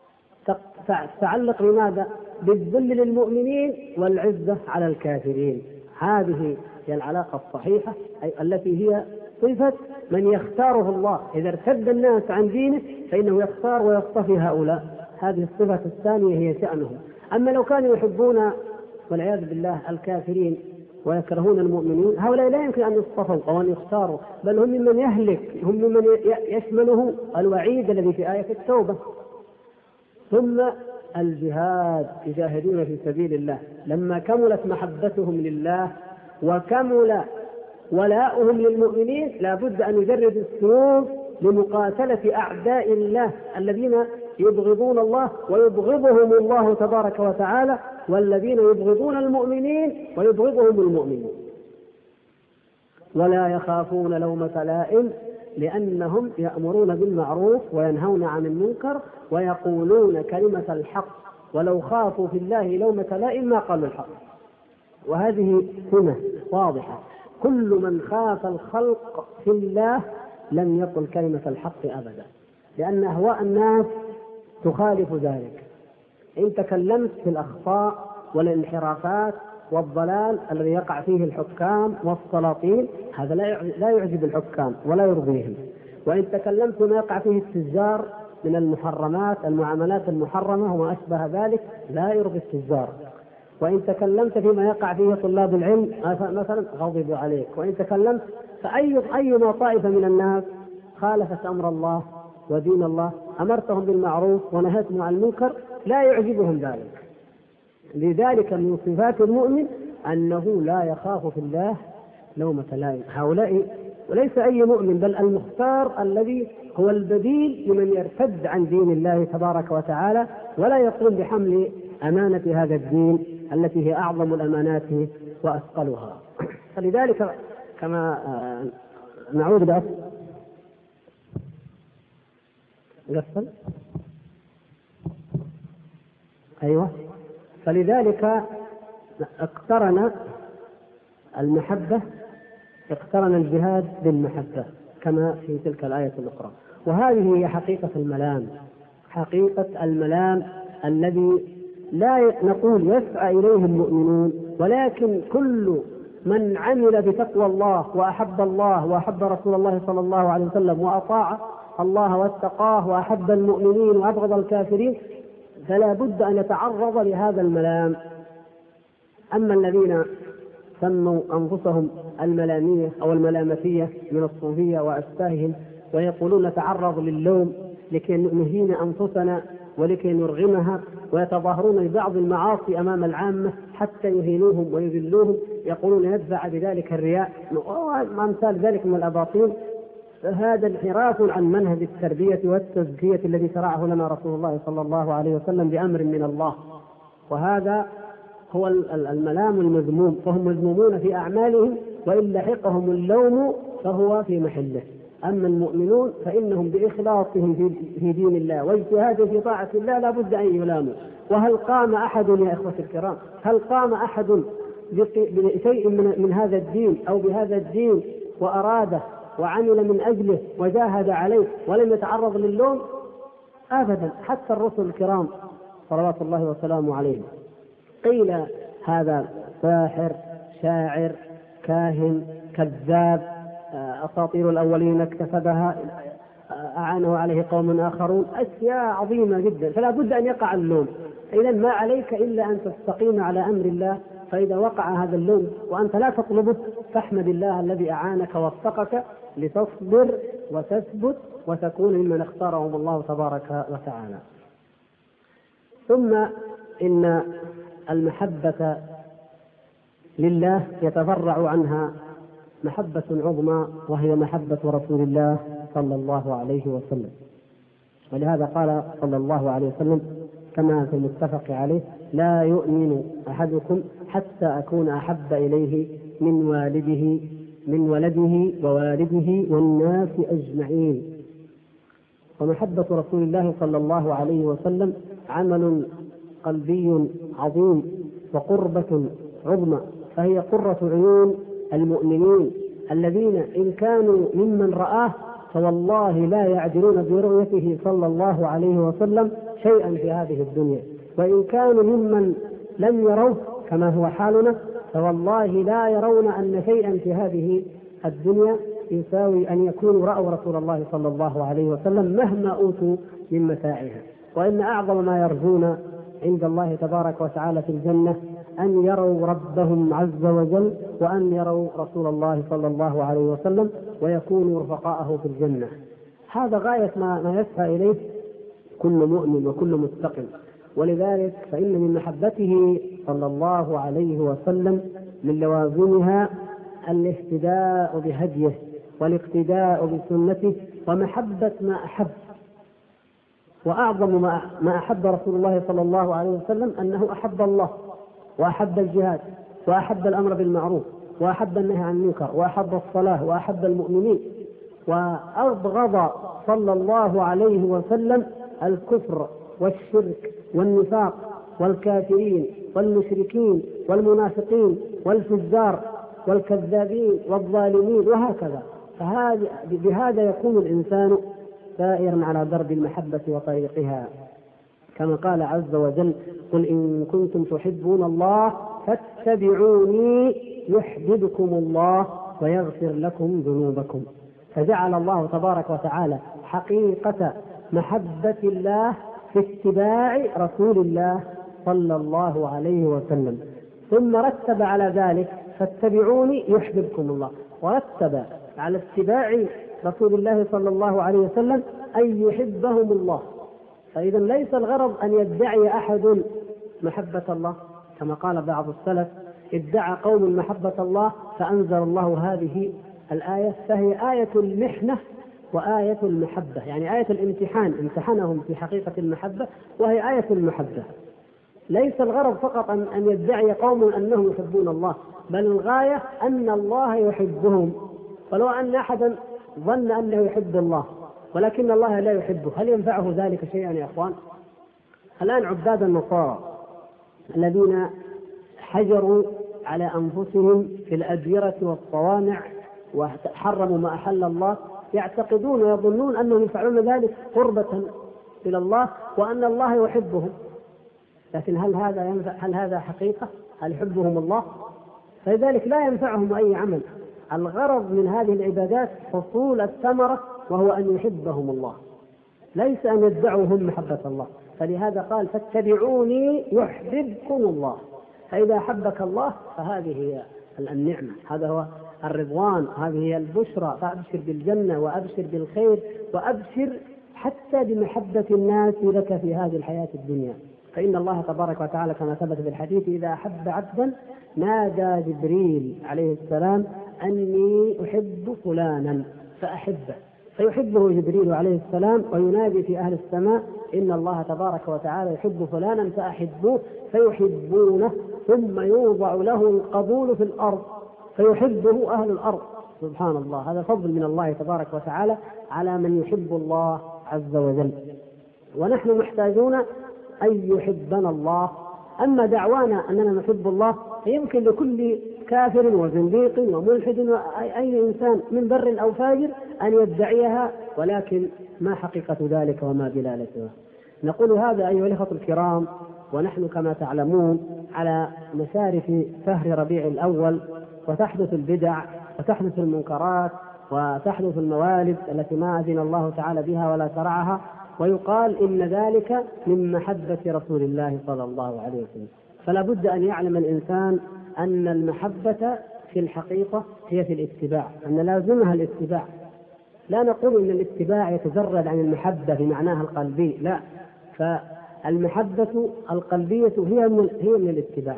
تتعلق بماذا؟ بالذل للمؤمنين والعزة على الكافرين. هذه هي العلاقة الصحيحة، أي التي هي صفة من يختاره الله. إذا ارتد الناس عن دينه فإنه يختار ويصطفي هؤلاء. هذه الصفة الثانية هي شأنهم. أما لو كانوا يحبون والعياذ بالله الكافرين ويكرهون المؤمنين، هؤلاء لا يمكن أن يصطفوا أو أن يختاروا، بل هم ممن يهلك، هم ممن يشمله الوعيد الذي في آية التوبة. ثم الجهاد، يجاهدون في سبيل الله. لما كملت محبتهم لله وكمل ولاؤهم للمؤمنين لا بد أن يجرد السيوف لمقاتلة أعداء الله الذين يبغضون الله ويبغضهم الله تبارك وتعالى، والذين يبغضون المؤمنين ويبغضهم المؤمنين، ولا يخافون لومة لائم لأنهم يأمرون بالمعروف وينهون عن المنكر ويقولون كلمة الحق، ولو خافوا في الله لومة لائم ما قالوا الحق. وهذه سنة واضحة، كل من خاف الخلق في الله لم يقل كلمة الحق أبدا، لأن أهواء الناس تخالف ذلك. إن تكلمت في الأخطاء والانحرافات والضلال الذي يقع فيه الحكام والسلاطين، هذا لا يعجب الحكام ولا يرضيهم. وإن تكلمت ما يقع فيه التجار من المحرمات، المعاملات المحرمة وما أشبه ذلك، لا يرضي التجار. وإن تكلمت فيما يقع فيه طلاب العلم مثلا غضبوا عليك. وإن تكلمت فأي أيما طائفة من الناس خالفت أمر الله ودين الله، أمرتهم بالمعروف ونهيتهم عن المنكر، لا يعجبهم ذلك. لذلك من صفات المؤمن أنه لا يخاف في الله لومة لائم. هؤلاء وليس أي مؤمن، بل المختار الذي هو البديل لمن يرتد عن دين الله تبارك وتعالى ولا يقوم بحمل أمانة هذا الدين التي هي أعظم الأمانات وأثقلها. فلذلك كما نعود بأس قفل أيوة فلذلك اقترن المحبة اقترن الجهاد بالمحبة كما في تلك الآية الأخرى. وهذه هي حقيقة الملام، حقيقة الملام الذي لا نقول يسعى إليه المؤمنون، ولكن كل من عمل بتقوى الله وأحب الله وأحب رسول الله صلى الله عليه وسلم وأطاع الله واتقاه وأحب المؤمنين وأبغض الكافرين فلا بد أن يتعرض لهذا الملام. أما الذين سموا أنفسهم الملامية أو الملامتية من الصوفية وأشباههم ويقولون نتعرض للوم لكي نهين أنفسنا ولكي نرغمها، ويتظاهرون ببعض المعاصي أمام العامة حتى يهينوهم ويذلوهم، يقولون يدفع بذلك الرياء وأمثال ذلك من الأباطيل. فهذا انحراف عن منهج التربية والتزكية الذي شرعه لنا رسول الله صلى الله عليه وسلم بأمر من الله، وهذا هو الملام المذموم. فهم مذمومون في أعمالهم، وإن لحقهم اللوم فهو في محله. أما المؤمنون فإنهم بإخلاصهم في دين الله واجتهادهم في طاعة الله لا بد أن يلاموا. وهل قام أحد يا إخوة الكرام، هل قام أحد بشيء من هذا الدين أو بهذا الدين وأراده وعمل من أجله وجاهد عليه ولم يتعرض للوم؟ أبدا. حتى الرسل الكرام صلوات الله وسلامه عليهم قيل هذا ساحر، شاعر، كاهن، كذاب، أساطير الأولين اكتسبها، أعانه عليه قوم آخرون، أشياء عظيمة جدا. فلا بد أن يقع اللوم. إذا ما عليك إلا أن تستقيم على أمر الله، فإذا وقع هذا اللوم وأنت لا تطلبه فاحمد الله الذي أعانك ووفقك لتصبر وتثبت وتكون ممن اختارهم الله تبارك وتعالى. ثم إن المحبة لله يتفرع عنها محبة عظمى، وهي محبة رسول الله صلى الله عليه وسلم. ولهذا قال صلى الله عليه وسلم كما في المتفق عليه: لا يؤمن أحدكم حتى أكون أحب إليه من والده من ولده ووالده والناس أجمعين. ومحبة رسول الله صلى الله عليه وسلم عمل قلبي عظيم وقربة عظمى، فهي قرة عيون المؤمنين الذين إن كانوا ممن رآه فوالله لا يعدلون برؤيته صلى الله عليه وسلم شيئا في هذه الدنيا، وإن كانوا ممن لم يروه كما هو حالنا، فوالله لا يرون أن شيئا في هذه الدنيا يساوي أن يكونوا رأوا رسول الله صلى الله عليه وسلم مهما أوتوا من متاعها. وإن أعظم ما يرجون عند الله تبارك وتعالى في الجنة أن يروا ربهم عز وجل، وأن يروا رسول الله صلى الله عليه وسلم ويكونوا رفقاءه في الجنة. هذا غاية ما يسعى إليه كل مؤمن وكل متقن. ولذلك فإن من محبته صلى الله عليه وسلم من لوازمها الاهتداء بهديه والاقتداء بسنته ومحبة ما أحب. وأعظم ما أحب رسول الله صلى الله عليه وسلم أنه أحب الله، وأحب الجهاد، وأحب الأمر بالمعروف، وأحب النهي عن المنكر، وأحب الصلاة، وأحب المؤمنين. وأبغض صلى الله عليه وسلم الكفر والشرك والنفاق والكافرين والمشركين والمنافقين والفجار والكذابين والظالمين وهكذا. فهذا بهذا يكون الإنسان سائرا على درب المحبة وطريقها، كما قال عز وجل: قل إن كنتم تحبون الله فاتبعوني يحببكم الله ويغفر لكم ذنوبكم. فجعل الله تبارك وتعالى حقيقة محبة الله في اتباع رسول الله صلى الله عليه وسلم، ثم رتب على ذلك: فاتبعوني يحببكم الله، ورتب على اتباع رسول الله صلى الله عليه وسلم أن يحبهم الله. فإذا ليس الغرض أن يدعي أحد محبة الله، كما قال بعض السلف: ادعى قوم محبة الله فأنزل الله هذه الآية، فهي آية المحنة وآية المحبة، يعني آية الامتحان، امتحنهم في حقيقة المحبة وهي آية المحبة. ليس الغرض فقط أن يدعي قوم أنهم يحبون الله، بل الغاية أن الله يحبهم. ولو أن أحدا ظن أنه يحب الله ولكن الله لا يحبه، هل ينفعه ذلك شيئا يا أخوان؟ الآن عباد النصارى الذين حجروا على أنفسهم في الأديرة والصوامع وحرموا ما أحل الله، يعتقدون ويظنون أنهم يفعلون ذلك قربة إلى الله وأن الله يحبهم. لكن هل هذا ينفع؟ هل هذا حقيقة؟ هل يحبهم الله؟ فلذلك لا ينفعهم أي عمل. الغرض من هذه العبادات حصول الثمرة، وهو أن يحبهم الله، ليس أن يدعوا هم محبة الله. فلهذا قال: فاتبعوني يحببكم الله. فإذا أحبك الله فهذه هي النعمة، هذا هو الرضوان، هذه هي البشرى. فأبشر بالجنة وأبشر بالخير وأبشر حتى بمحبة الناس لك في هذه الحياة الدنيا. فإن الله تبارك وتعالى كما ثبت في الحديث: إذا أحب عبدا نادى جبريل عليه السلام أني أحب فلانا فأحبه، فيحبه جبريل عليه السلام وينادي في أهل السماء: إن الله تبارك وتعالى يحب فلانا فأحبوه، فيحبونه، ثم يوضع له القبول في الأرض فيحبه أهل الأرض. سبحان الله، هذا فضل من الله تبارك وتعالى على من يحب الله عز وجل. ونحن محتاجون أن يحبنا الله. أما دعوانا أننا نحب الله فيمكن لكل كافر وزنديق وملحد وأي إنسان من بر أو فاجر أن يدعيها، ولكن ما حقيقة ذلك وما دلالتها؟ نقول هذا أيها الأخوة الكرام، ونحن كما تعلمون على مشارف شهر ربيع الأول، وتحدث البدع وتحدث المنكرات وتحدث الموالد التي ما أذن الله تعالى بها ولا شرعها، ويقال إن ذلك من محبة رسول الله صلى الله عليه وسلم. فلا بد أن يعلم الإنسان أن المحبة في الحقيقة هي في الاتباع، أن لازمها الاتباع. لا نقول إن الاتباع يتجرد عن المحبة بمعناها القلبي، لا، فالمحبة القلبية هي من هي من الاتباع.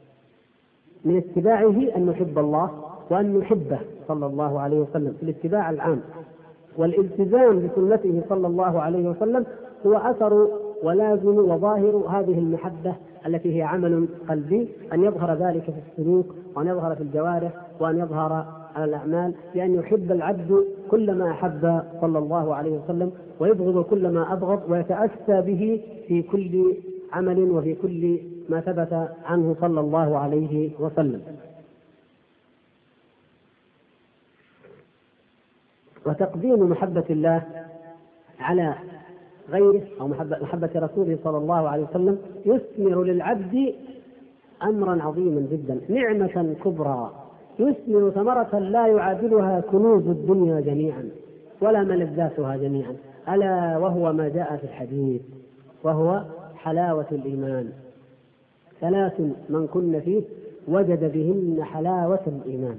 من اتباعه أن نحب الله وأن نحبه صلى الله عليه وسلم في الاتباع العام. والالتزام بسنته صلى الله عليه وسلم هو أثر ولازم وظاهر هذه المحبة التي هي عمل قلبي، أن يظهر ذلك في السلوك وأن يظهر في الجوارح وأن يظهر على الأعمال، بأن يحب العبد كل ما أحب صلى الله عليه وسلم ويبغض كل ما أبغض، ويتأسى به في كل عمل وفي كل ما ثبت عنه صلى الله عليه وسلم. وتقديم محبة الله على غيره أو محبة, محبة رسوله صلى الله عليه وسلم يثمر للعبد أمرا عظيما جدا، نعمة كبرى يثمر ثمرة لا يعادلها كنوز الدنيا جميعا ولا ملذاتها جميعا، ألا وهو ما جاء في الحديث، وهو حلاوة الإيمان. ثلاث من كن فيه وجد بهن حلاوة الإيمان.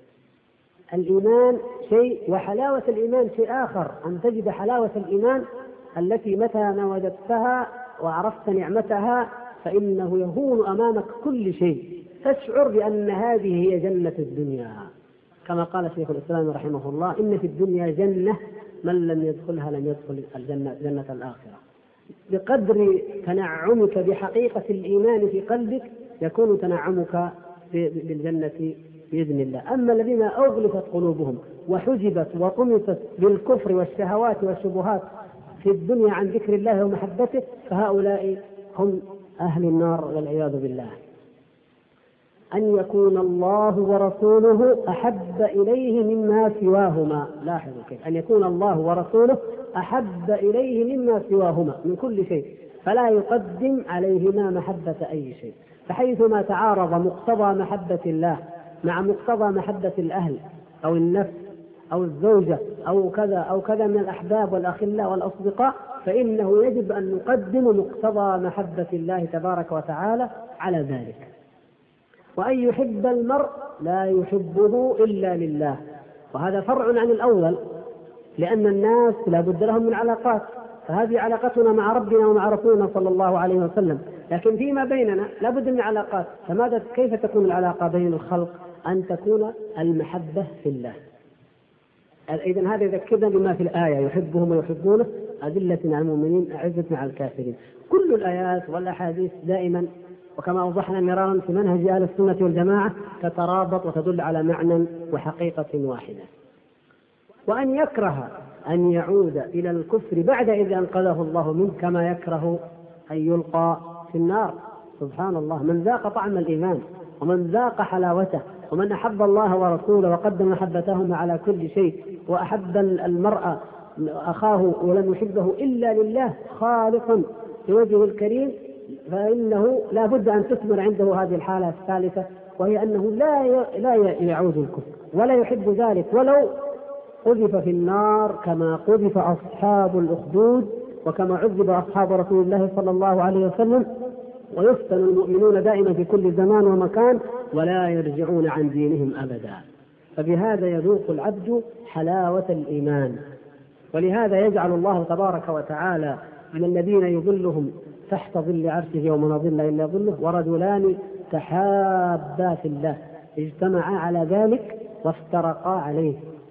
الإيمان شيء وحلاوة الإيمان شيء آخر، أن تجد حلاوة الإيمان التي متى ما وجدتها وعرفت نعمتها فإنه يهون أمامك كل شيء، تشعر بأن هذه هي جنة الدنيا، كما قال شيخ الإسلام رحمه الله: إن في الدنيا جنة من لم يدخلها لم يدخل الجنة جنة الآخرة. بقدر تنعمك بحقيقة الإيمان في قلبك يكون تنعمك بالجنة بإذن الله. أما الذين أغلقت قلوبهم وحجبت وطمست بالكفر والشهوات والشبهات في الدنيا عن ذكر الله ومحبته فهؤلاء هم أهل النار والعياذ بالله. أن يكون الله ورسوله أحب إليه مما سواهما. لاحظوا كيف أن يكون الله ورسوله أحب إليه مما سواهما من كل شيء، فلا يقدم عليهما محبة أي شيء. فحيثما تعارض مقتضى محبة الله مع مقتضى محبة الأهل أو النفس أو الزوجة أو كذا أو كذا من الأحباب والأخلاء والأصدقاء فإنه يجب أن نقدم مقتضى محبة الله تبارك وتعالى على ذلك. وأن يحب المرء لا يحبه إلا لله، وهذا فرع عن الأول، لأن الناس لا بد لهم من علاقات، فهذه علاقتنا مع ربنا ومع رسولنا صلى الله عليه وسلم، لكن فيما بيننا لا بد من علاقات. فماذا كيف تكون العلاقة بين الخلق؟ أن تكون المحبة في الله. إذن هذا يذكرنا بما في الآية: يحبهم ويحبونه أذلة على المؤمنين أعزة على الكافرين. كل الآيات والأحاديث دائما وكما أوضحنا مرارا في منهج أهل السنة والجماعة تترابط وتدل على معنى وحقيقة واحدة. وأن يكره أن يعود إلى الكفر بعد إذ أنقذه الله منه، كما يكره أن يلقى في النار. سبحان الله، من ذاق طعم الإيمان ومن ذاق حلاوته ومن أحب الله ورسوله وقدم محبتهما على كل شيء، وأحب المرء أخاه ولم يحبه إلا لله خالصا لوجهه الكريم، فإنه لا بد أن تثمر عنده هذه الحالة الثالثة، وهي أنه لا لا يعود الكفر ولا يحب ذلك ولو قذف في النار كما قذف أصحاب الأخدود وكما عذب أصحاب رسول الله صلى الله عليه وسلم. ويفتن المؤمنون دائما في كل زمان ومكان ولا يرجعون عن دينهم أبدا. فبهذا يذوق العبد حلاوة الإيمان. ولهذا يجعل الله تبارك وتعالى من الذين يظلهم تحت ظل عرشه يوم لا ظل إلا ظله ورجلان تحابا في الله اجتمعا على ذلك وافترقا عليه،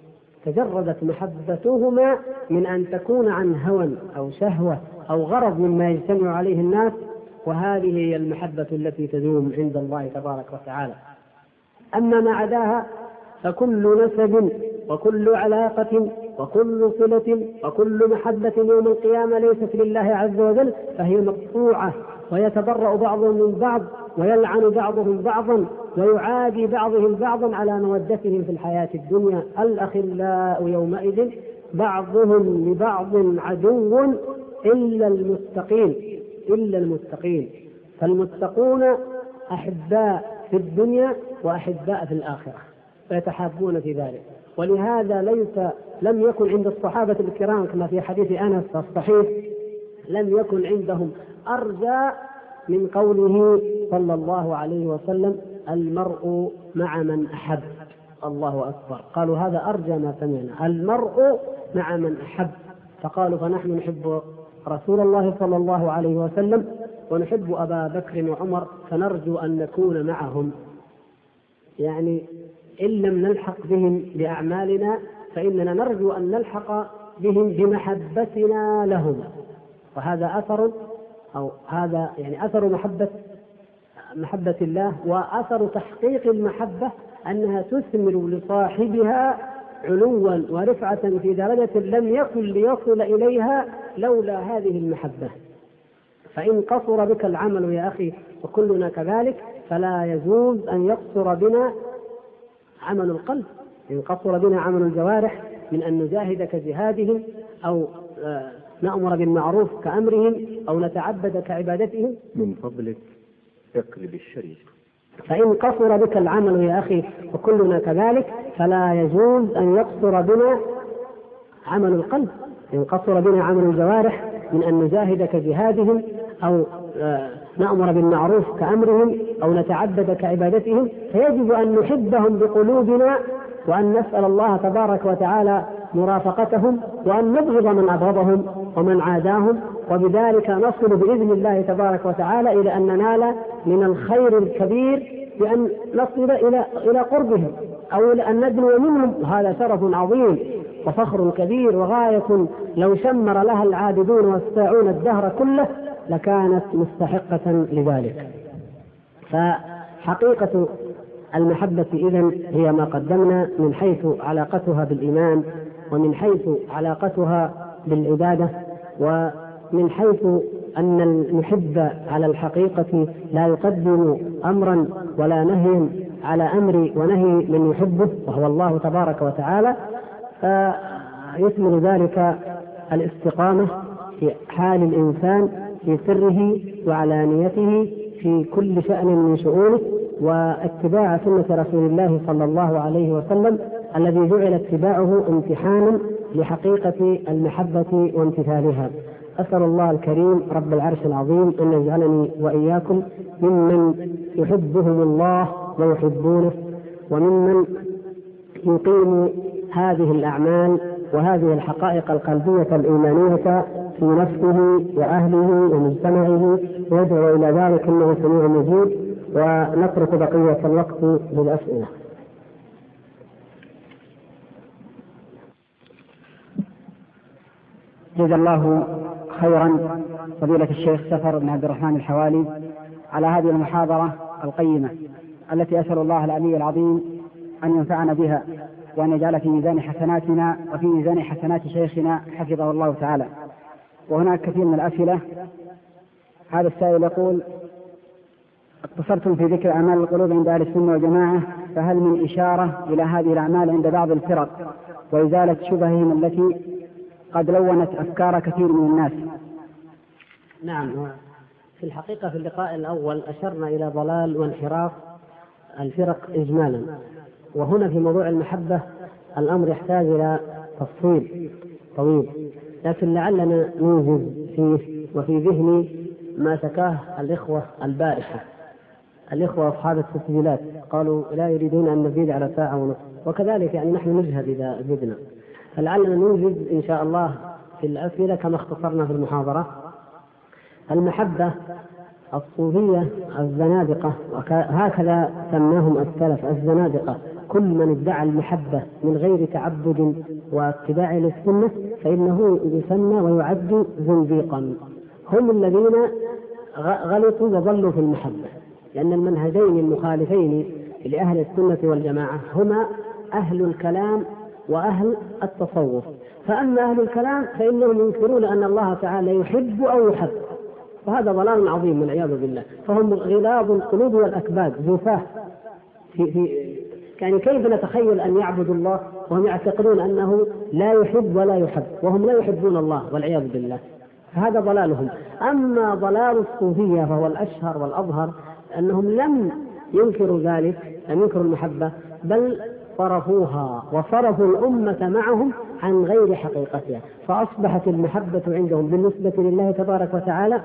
تجردت محبتهما من أن تكون عن هوى أو شهوة أو غرض مما يجتمع عليه الناس، وهذه هي المحبة التي تدوم عند الله تبارك وتعالى. أما ما عداها فكل نسب وكل علاقة وكل صلة وكل محبة يوم القيامة ليست لله عز وجل فهي مقطوعة، ويتبرأ بعضهم من بعض ويلعن بعضهم بعضا ويعادي بعضهم بعضا على مودتهم في الحياة الدنيا. الأخلاء يومئذ بعضهم لبعض عدو إلا المتقين إلا المتقين فالمتقون أحباء في الدنيا وأحباء في الآخرة فيتحابون في ذلك. ولهذا ليس لم يكن عند الصحابة الكرام كما في حديث أنس الصحيح لم يكن عندهم أرجى من قوله صلى الله عليه وسلم: المرء مع من أحب. الله أكبر، قالوا هذا أرجى ما سمعنا، المرء مع من أحب. فقالوا فنحن نحب رسول الله صلى الله عليه وسلم ونحب أبا بكر وعمر فنرجو أن نكون معهم، يعني إن لم نلحق بهم بأعمالنا فإننا نرجو أن نلحق بهم بمحبتنا لهم. وهذا أثر أو هذا يعني أثر محبة محبة الله، وأثر تحقيق المحبة أنها تثمر لصاحبها علوا ورفعة في درجة لم يكن ليصل إليها لولا هذه المحبة. فإن قصر بك العمل يا أخي وكلنا كذلك فلا يجوز أن يقصر بنا عمل القلب، إن قصر بنا عمل الجوارح من أن نجاهد كجهادهم أو نأمر بالمعروف كأمرهم أو نتعبد كعبادتهم. من فضلك اقلب الشريط. فإن قصر بك العمل يا أخي وكلنا كذلك فلا يجوز أن يقصر بنا عمل القلب. إن قصر بنا عمل الجوارح من أن نجاهد كجهادهم أو نأمر بالمعروف كأمرهم أو نتعبد كعبادتهم فيجب أن نحبهم بقلوبنا وأن نسأل الله تبارك وتعالى مرافقتهم وأن نبغض من أبغضهم ومن عاداهم، وبذلك نصل بإذن الله تبارك وتعالى إلى أن ننال من الخير الكبير بأن نصل إلى إلى قربهم أو إلى أن ندنو منهم. هذا شرف عظيم وفخر كبير وغاية لو شمر لها العابدون والساعون الدهر كله لكانت مستحقة لذلك. فحقيقة المحبة إذن هي ما قدمنا من حيث علاقتها بالإيمان، ومن حيث علاقتها بالعبادة، ومن حيث أن المحب على الحقيقة لا يقدم أمرا ولا نهيا على أمر ونهي من يحبه وهو الله تبارك وتعالى، فيثمر ذلك الاستقامة في حال الإنسان في سره وعلانيته في كل شأن من شؤونه، واتباع سنة رسول الله صلى الله عليه وسلم الذي جعل اتباعه امتحانا لحقيقة المحبة وامتثالها. أسأل الله الكريم رب العرش العظيم أن يجعلني وإياكم ممن يحبهم الله ويحبونه، وممن يقيم هذه الأعمال وهذه الحقائق القلبية الإيمانية في نفسه وأهله ومجتمعه، ويدعو إلى ذلك إنه سميع مجيب. ونترك بقية الوقت للأسئلة. جزا الله خيرا فضيلة الشيخ سفر بن عبد الرحمن الحوالي على هذه المحاضرة القيمة التي أسأل الله العلي العظيم أن ينفعنا بها وأن يجعل في ميزان حسناتنا وفي ميزان حسنات شيخنا حفظه الله تعالى. وهناك كثير من الأسئلة. هذا السائل يقول: اقتصرتم في ذكر أعمال القلوب عند أهل السنة والجماعة، فهل من إشارة إلى هذه الأعمال عند بعض الفرق وإزالة شبههم التي قد لونت أفكار كثير من الناس؟ نعم، في الحقيقة في اللقاء الأول أشرنا إلى ضلال وانحراف الفرق إجمالا، وهنا في موضوع المحبة الأمر يحتاج إلى تفصيل طويل، لكن لعلنا نوجد فيه وفي ذهني ما شكاه الإخوة البارحة، الإخوة أصحاب التسجيلات قالوا لا يريدون أن نزيد على ساعة ونصف، وكذلك يعني نحن نجهد إذا زدنا، فلعلنا نوجد إن شاء الله في الأسئلة كما اختصرنا في المحاضرة. المحبة الصوفية الزنادقة، وهكذا سماهم السلف الزنادقة، كل من ادعى المحبة من غير تعبد واتباع للسنة فإنه يسمى ويعد زنديقا. هم الذين غلطوا وضلوا في المحبة، لأن المنهجين المخالفين لأهل السنة والجماعة هما أهل الكلام وأهل التصوف. فأما أهل الكلام فإنهم ينكرون أن الله تعالى يحب أو يحب، وهذا ضلال عظيم والعياذ بالله. فهم غلاظ القلوب والأكباد زفاة في في يعني كيف نتخيل أن يعبدوا الله وهم يعتقدون أنه لا يحب ولا يحب، وهم لا يحبون الله والعياذ بالله، فهذا ضلالهم. أما ضلال الصوفية فهو الأشهر والأظهر، أنهم لم ينكروا ذلك، لم ينكروا المحبة، بل صرفوها وصرفوا الأمة معهم عن غير حقيقتها، فأصبحت المحبة عندهم بالنسبة لله تبارك وتعالى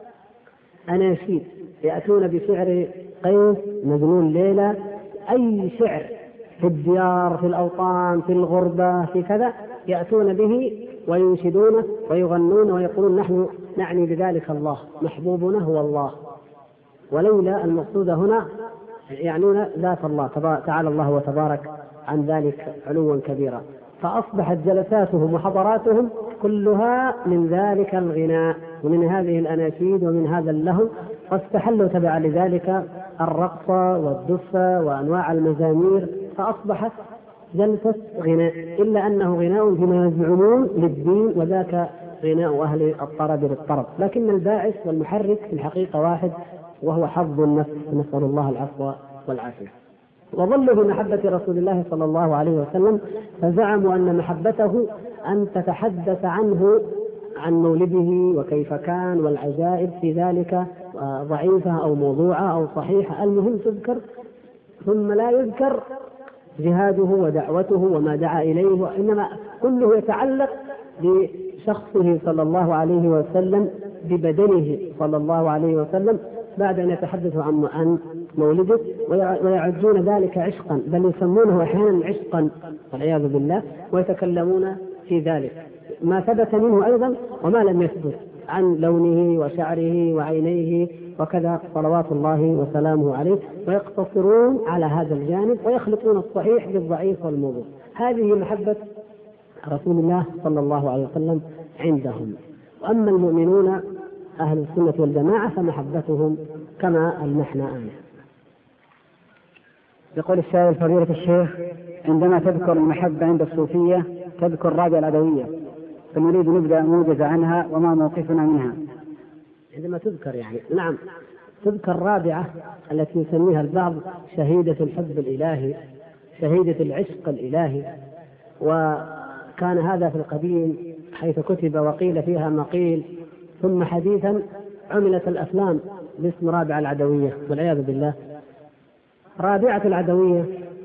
أناشيد، يأتون بشعر قيس مجنون ليلى، أي شعر في الديار في الأوطان في الغربة في كذا يأتون به وينشدونه ويغنون ويقولون نحن نعني بذلك الله، محبوبنا هو الله، ولولا المقصود هنا يعنون ذات الله تعالى الله وتبارك عن ذلك علوا كبيرا. فأصبحت جلساتهم وحضراتهم كلها من ذلك الغناء ومن هذه الأناشيد ومن هذا اللهو، واستحلوا تبع لذلك الرقص والدف وأنواع المزامير، فأصبحت جلسة غناء، إلا أنه غناء فيما يزعمون للدين، وذاك غناء أهل الطرب للطرب، لكن الباعث والمحرك في الحقيقة واحد، وهو حظ النفس، نسأل الله العفو والعافية. وظلوا بمحبة رسول الله صلى الله عليه وسلم، فزعموا أن محبته أن تتحدث عنه عن مولده وكيف كان والعجائب في ذلك، ضعيفة أو موضوعة أو صحيحة، المهم تذكر ثم لا يذكر جهاده ودعوته وما دعا إليه، وإنما كله يتعلق بشخصه صلى الله عليه وسلم، ببدنه صلى الله عليه وسلم، بعد أن يتحدثوا عن عن مولده ويعدون ذلك عشقا، بل يسمونه أحيانا عشقا والعياذ بالله، ويتكلمون في ذلك ما ثبت منه أيضا وما لم يثبت عن لونه وشعره وعينيه وكذا صلوات الله وسلامه عليه، ويقتصرون على هذا الجانب ويخلطون الصحيح بالضعيف والموضوع. هذه محبة رسول الله صلى الله عليه وسلم عندهم. وأما المؤمنون أهل السنة والجماعة فمحبتهم كما المحنى آنفا. يقول السائل فضيلة الشيخ: عندما تذكر المحبة عند الصوفية تذكر الرابعة العدوية، فنريد نبدأ موجز عنها وما موقفنا منها. عندما تذكر يعني نعم تذكر الرابعة التي يسميها البعض شهيدة الحب الإلهي، شهيدة العشق الإلهي، وكان هذا في القديم حيث كتب وقيل فيها ما قيل، ثم حديثا عملت الأفلام باسم رابعة العدوية والعياذ بالله. رابعة العدوية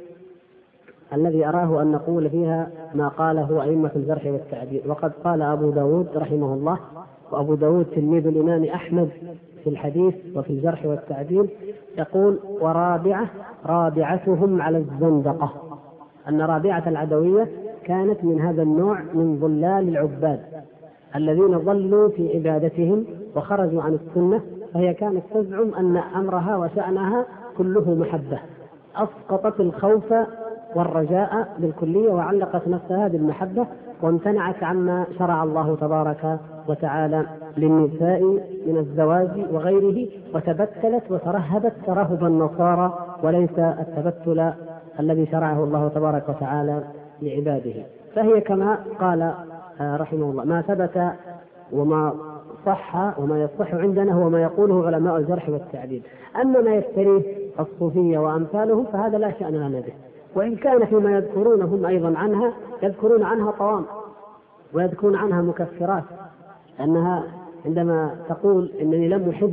الذي أراه أن نقول فيها ما قاله أئمة الجرح والتعديل، وقد قال أبو داود رحمه الله، وأبو داود تلميذ الإمام أحمد في الحديث وفي الجرح والتعديل، يقول: ورابعة رابعتهم على الزندقة، أن رابعة العدوية كانت من هذا النوع من ضلال العباد الذين ضلوا في عبادتهم وخرجوا عن السنة، فهي كانت تزعم أن أمرها وشأنها كله محبة، أسقطت الخوف والرجاء بالكلية وعلقت نفسها بالمحبة، وامتنعت عما شرع الله تبارك وتعالى للنساء من الزواج وغيره، وتبتلت وترهبت ترهب النصارى وليس التبتل الذي شرعه الله تبارك وتعالى لعباده. فهي كما قال رحمه الله: ما ثبت وما صح وما يصح عندنا هو ما يقوله علماء الجرح والتعديل، أما ما يفتريه الصوفية وأمثالهم فهذا لا شأن لنا به. وإن كان فيما يذكرون هم أيضا عنها يذكرون عنها طوام ويذكرون عنها مكفرات، أنها عندما تقول إنني لم أحب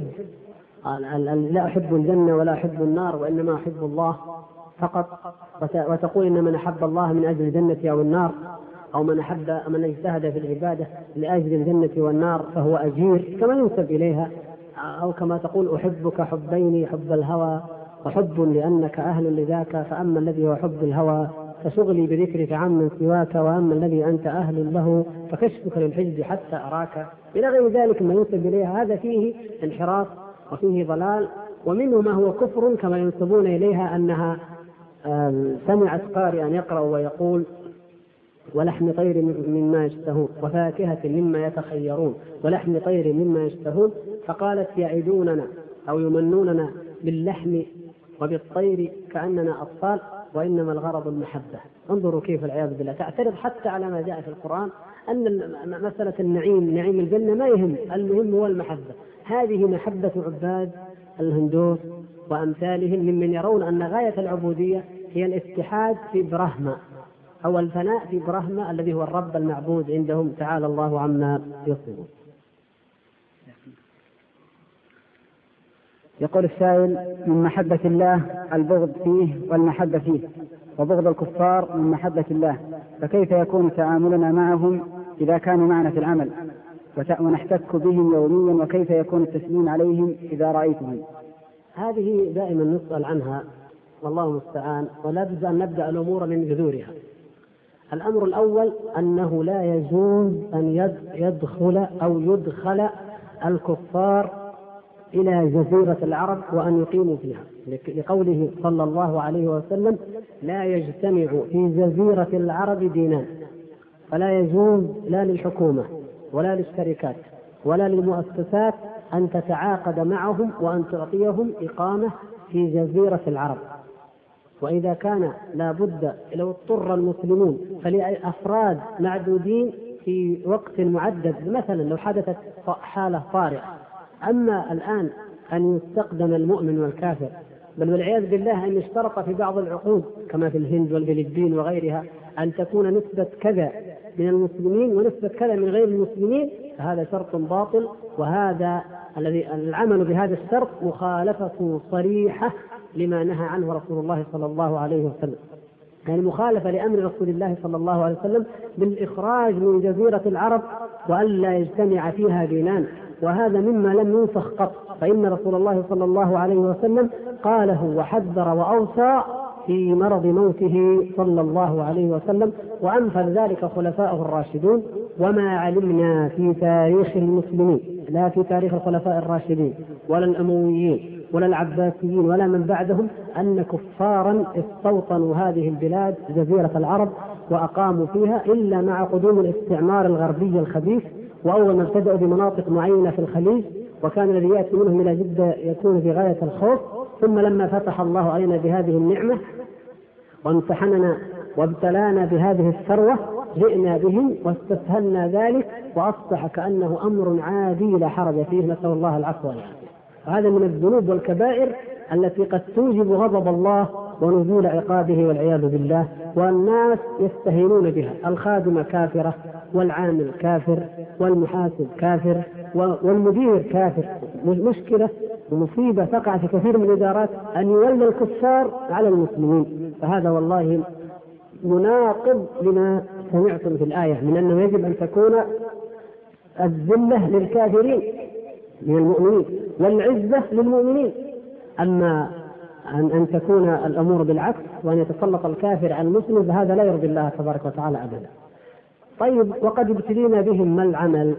لا أحب الجنة ولا أحب النار وإنما أحب الله فقط، وتقول إن من أحب الله من أجل الجنة أو النار، أو من أحب من اجتهد في العبادة لأجل الجنة والنار فهو أجير كما ينسب إليها، أو كما تقول: أحبك حبين، حب الهوى وحب لأنك أهل لذاك، فأما الذي هو حب الهوى فشغلي بذكرك عمن سواك، وأما الذي أنت أهل له فكشفك للحجب حتى أراك، إلى غير ذلك ما ينسب إليها. هذا فيه انحراف وفيه ضلال، ومنه ما هو كفر كما ينسبون إليها أنها سمعت قارئا يقرأ ويقول: ولحم طير مما يشتهون وفاكهة مما يتخيرون ولحم طير مما يشتهون، فقالت: يعدوننا أو يمنوننا باللحم وبالطير كأننا أطفال وإنما الغرض المحبة. انظروا كيف العياذ بالله تعترض حتى على ما جاء في القرآن أن مسألة النعيم نعيم الجنة ما يهم، المهم هو المحبة. هذه محبة عباد الهندوس وأمثالهم ممن يرون أن غاية العبودية هي الاتحاد في برهما أو الفناء في برهما الذي هو الرب المعبود عندهم، تعالى الله عما يصفون. يقول السائل: من محبة الله البغض فيه والمحبة فيه، وبغض الكفار من محبة الله، فكيف يكون تعاملنا معهم إذا كانوا معنا في العمل ونحتك بهم يوميا، وكيف يكون التسليم عليهم إذا رأيتهم؟ هذه دائما نسأل عنها والله المستعان، ولا بد أن نبدأ الأمور من جذورها. الأمر الأول أنه لا يجوز أن يدخل أو يدخل الكفار إلى جزيرة العرب وأن يقيموا فيها، لقوله صلى الله عليه وسلم: لا يجتمع في جزيرة العرب دينان، فلا يجوز لا للحكومة ولا للشركات ولا للمؤسسات أن تتعاقد معهم وأن تعطيهم إقامة في جزيرة العرب. وإذا كان لا بد لو اضطر المسلمون فلأفراد معدودين في وقت معدد، مثلا لو حدثت حالة طارئة. أما الآن أن يستخدم المؤمن والكافر بل والعياذ بالله أن يشترط في بعض العقود كما في الهند والفلبين وغيرها أن تكون نسبة كذا من المسلمين ونسبة كذا من غير المسلمين، فهذا شرط باطل، وهذا الذي العمل بهذا الشرط مخالفة صريحة لما نهى عنه رسول الله صلى الله عليه وسلم، يعني مخالفة لأمر رسول الله صلى الله عليه وسلم بالإخراج من جزيرة العرب وألا يجتمع فيها دينان، وهذا مما لم ينسخ قط، فإن رسول الله صلى الله عليه وسلم قاله وحذر وأوصى في مرض موته صلى الله عليه وسلم، وأنفذ ذلك خلفاؤه الراشدون. وما علمنا في تاريخ المسلمين، لا في تاريخ الخلفاء الراشدين ولا الأمويين ولا العباسيين ولا من بعدهم، أن كفارا استوطنوا هذه البلاد جزيرة العرب وأقاموا فيها إلا مع قدوم الاستعمار الغربي الخبيث، وأول ما ابتدأوا بمناطق معينة في الخليج، وكان الذي يأتي منهم إلى جدة يكون في غاية الخوف. ثم لما فتح الله علينا بهذه النعمة وامتحننا وابتلانا بهذه الثروة جئنا بهم واستسهلنا ذلك، وأصبح كأنه أمر عادي لا حرج فيه، نسأل الله العفو والعافية. وهذا من الذنوب والكبائر التي قد توجب غضب الله ونزول عقابه والعياذ بالله، والناس يستهينون بها. الخادمة كافرة، والعامل كافر، والمحاسب كافر، والمدير كافر. مشكلة ومصيبة تقع في كثير من الإدارات أن يولى الكفار على المسلمين، فهذا والله مناقض لما سمعتم في الآية من أنه يجب أن تكون الذلة للكافرين من المؤمنين والعزة للمؤمنين، أما أن, أن تكون الأمور بالعكس وأن يتسلط الكافر على المسلم، فهذا لا يرضي الله تبارك وتعالى أبدا. طيب، وقد ابتلينا بهم ما العمل؟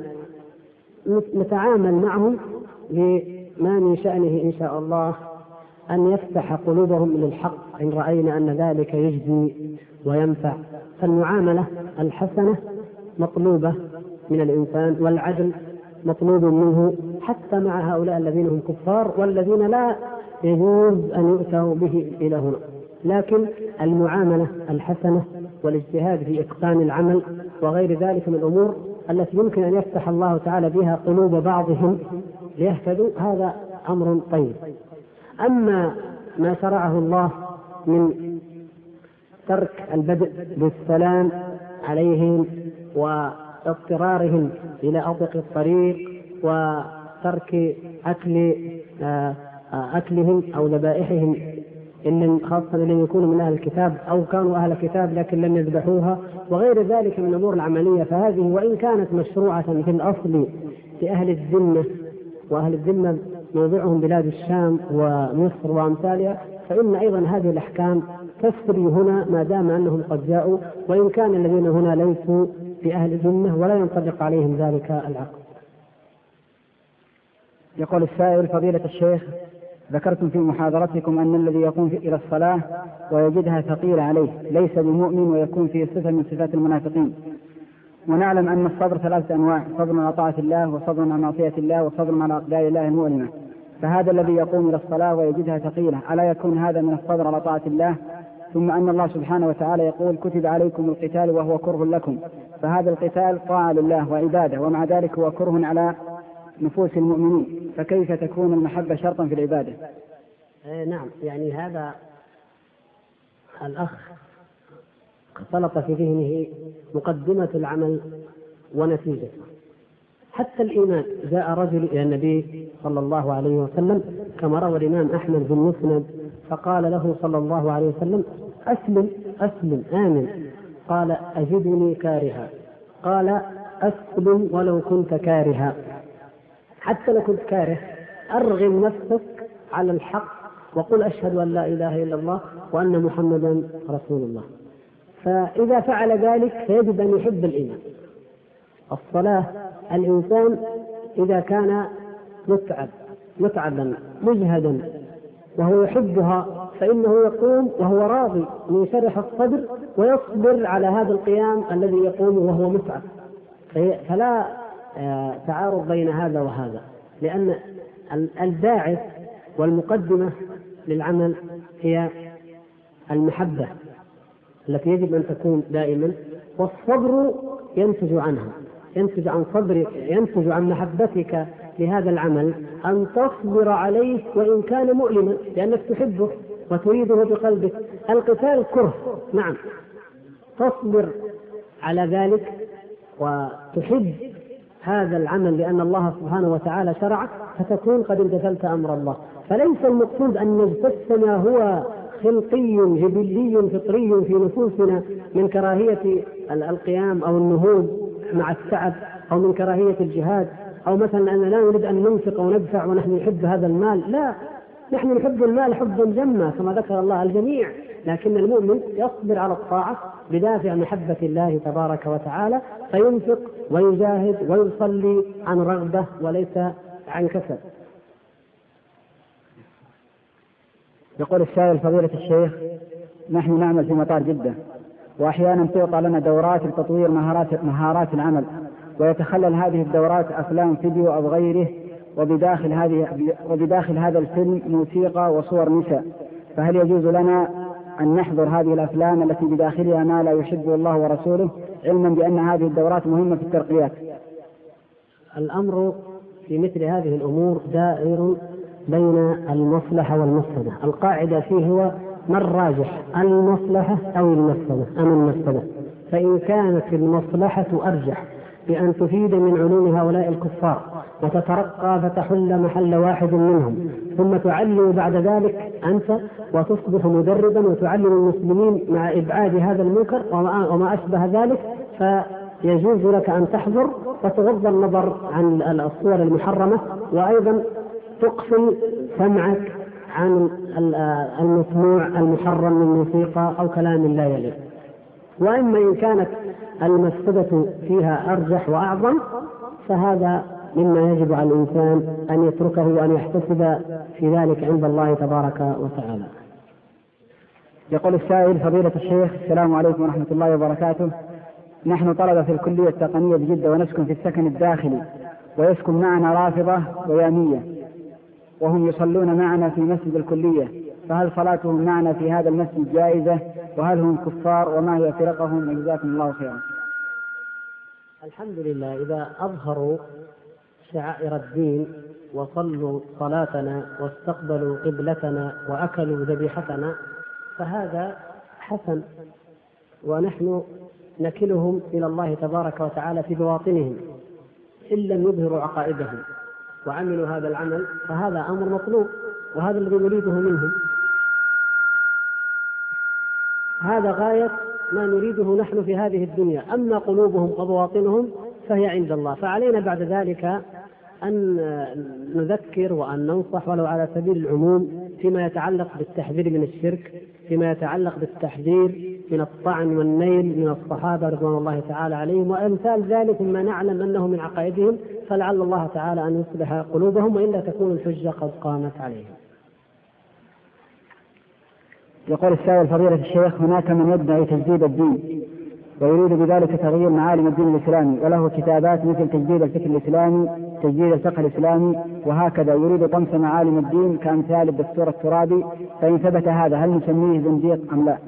نتعامل معهم لما من شأنه إن شاء الله أن يفتح قلوبهم للحق إن رأينا أن ذلك يجزي وينفع. فالمعاملة الحسنة مطلوبة من الإنسان، والعدل مطلوب منه حتى مع هؤلاء الذين هم كفار والذين لا يجوز أن يؤتوا به إلى هنا. لكن المعاملة الحسنة والاجتهاد في إتقان العمل وغير ذلك من الأمور التي يمكن أن يفتح الله تعالى بها قلوب بعضهم ليهتدوا، هذا أمر طيب. أما ما شرعه الله من ترك البدء بالسلام عليهم واضطرارهم إلى أطق الطريق وترك أكل أكلهم أو ذبائحهم، إن خاصة لم يكونوا من أهل الكتاب أو كانوا أهل الكتاب لكن لم يذبحوها وغير ذلك من الأمور العملية، فهذه وإن كانت مشروعة في الأصل في أهل الذمة، وأهل الذمة موضعهم بلاد الشام ومصر وأمثالها، فإن أيضا هذه الأحكام تسري هنا ما دام أنهم قد جاءوا، وإن كان الذين هنا ليسوا في أهل الذمة ولا ينطبق عليهم ذلك العقد. يقول السائل: فضيلة الشيخ، ذكرتم في محاضرتكم أن الذي يقوم إلى الصلاة ويجدها ثقيلة عليه ليس بمؤمن ويكون فيه صفة من صفات المنافقين، ونعلم أن الصبر ثلاثة أنواع: صبر على طاعة الله، وصبر على معصية الله، وصبر على أقدار الله المؤلمة. فهذا الذي يقوم إلى الصلاة ويجدها ثقيلة ألا يكون هذا من الصبر على طاعة الله؟ ثم أن الله سبحانه وتعالى يقول: كتب عليكم القتال وهو كره لكم، فهذا القتال طاعة لله وعبادة، ومع ذلك هو كره على نفوس المؤمنين، فكيف تكون المحبة شرطا في العبادة؟ آه نعم، يعني هذا الأخ اختلط في ذهنه مقدمة العمل ونتيجته. حتى الإيمان، جاء رجل إلى النبي صلى الله عليه وسلم كما روى الإمام أحمد بن مسند، فقال له صلى الله عليه وسلم: أسلم أسلم آمن. قال: أجدني كارها. قال: أسلم ولو كنت كارها. حتى لو كنت كاره أرغم نفسك على الحق وقل: أشهد أن لا إله إلا الله وأن محمدا رسول الله. فإذا فعل ذلك فيجب أن يحب الإيمان. الصلاة، الإنسان إذا كان متعب متعبا مجهدا وهو يحبها فإنه يقوم وهو راضي منشرح الصدر ويصبر على هذا القيام الذي يقوم وهو متعب. فلا تعارض بين هذا وهذا، لأن الباعث والمقدمة للعمل هي المحبة التي يجب أن تكون دائما، والصبر ينتج عنها، ينتج عن صبر، ينتج عن محبتك لهذا العمل أن تصبر عليه وإن كان مؤلما، لأنك تحبه وتريده بقلبك. القتال كره، نعم، تصبر على ذلك وتحب هذا العمل لأن الله سبحانه وتعالى شرعه، فتكون قد امتثلت أمر الله. فليس المقصود أن نجتث ما هو خلقي جبلي فطري في نفوسنا من كراهية القيام أو النهوض مع التعب، أو من كراهية الجهاد، أو مثلا أننا لا نريد أن ننفق أو ندفع ونحن نحب هذا المال. لا، نحن نحب المال حبا جما كما ذكر الله الجميع، لكن المؤمن يصبر على الطاعة بدافع محبة الله تبارك وتعالى، فينفق ويجاهد ويصلي عن رغبة وليس عن كسل. يقول السائل فضيلة الشيخ: نحن نعمل في مطار جدة، وأحيانا تعطى لنا دورات لتطوير مهارات مهارات العمل، ويتخلل هذه الدورات أفلام فيديو أو غيره، وبداخل هذه وبداخل هذا الفيلم موسيقى وصور نساء، فهل يجوز لنا أن نحضر هذه الأفلام التي بداخلها ما لا يحبه الله ورسوله، علما بأن هذه الدورات مهمة في الترقيات؟ الأمر في مثل هذه الأمور دائر بين المصلحة والمفسدة. القاعدة فيه هو ما الراجح، المصلحة أو المفسدة أم المفسدة؟ فإن كانت المصلحة أرجح بأن تفيد من علوم هؤلاء الكفار وتترقى فتحل محل واحد منهم، ثم تعلم بعد ذلك أنت وتصبح مدربا وتعلم المسلمين مع إبعاد هذا المنكر وما أشبه ذلك، فيجوز لك أن تحضر وتغض النظر عن الصور المحرمة، وأيضا تقفل سمعك عن المسموع المحرم من موسيقى أو كلام لا يليق. وإما إن كانت المفسدة فيها أرجح وأعظم، فهذا مما يجب على الإنسان أن يتركه وأن يحتسب في ذلك عند الله تبارك وتعالى. يقول السائل فضيلة الشيخ: السلام عليكم ورحمة الله وبركاته. نحن طلبة في الكلية التقنية بجدة ونسكن في السكن الداخلي، ويسكن معنا رافضة ويامية، وهم يصلون معنا في مسجد الكلية، فهل صلاتهم معنا في هذا المسجد جائزة؟ وهل هم كفار؟ وما هي فرقهم؟ جزاكم الله خيرا. الحمد لله، إذا أظهروا شعائر الدين وصلوا صلاتنا واستقبلوا قبلتنا وأكلوا ذبيحتنا فهذا حسن، ونحن نكلهم إلى الله تبارك وتعالى في بواطنهم. إن لم يظهروا عقائدهم وعملوا هذا العمل فهذا أمر مطلوب، وهذا الذي نريده منهم، هذا غاية ما نريده نحن في هذه الدنيا. أما قلوبهم وبواطنهم فهي عند الله، فعلينا بعد ذلك أن نذكر وأن ننصح ولو على سبيل العموم فيما يتعلق بالتحذير من الشرك، فيما يتعلق بالتحذير من الطعن والنيل من الصحابة رضوان الله تعالى عليهم، وأمثال ذلك مما نعلم أنه من عقائدهم، فلعل الله تعالى أن يصلح قلوبهم، وإلا تكون الحجة قد قامت عليهم. يقول السائل فضيلة الشيخ: هناك من يدعي تجديد الدين ويريد بذلك تغيير معالم الدين الإسلامي، وله كتابات مثل تجديد الفكر الإسلامي، تجديد الفقه الإسلامي، وهكذا، يريد طمس معالم الدين كأمثال الدكتور الترابي، فإن ثبت هذا هل نسميه زنديق أم لا؟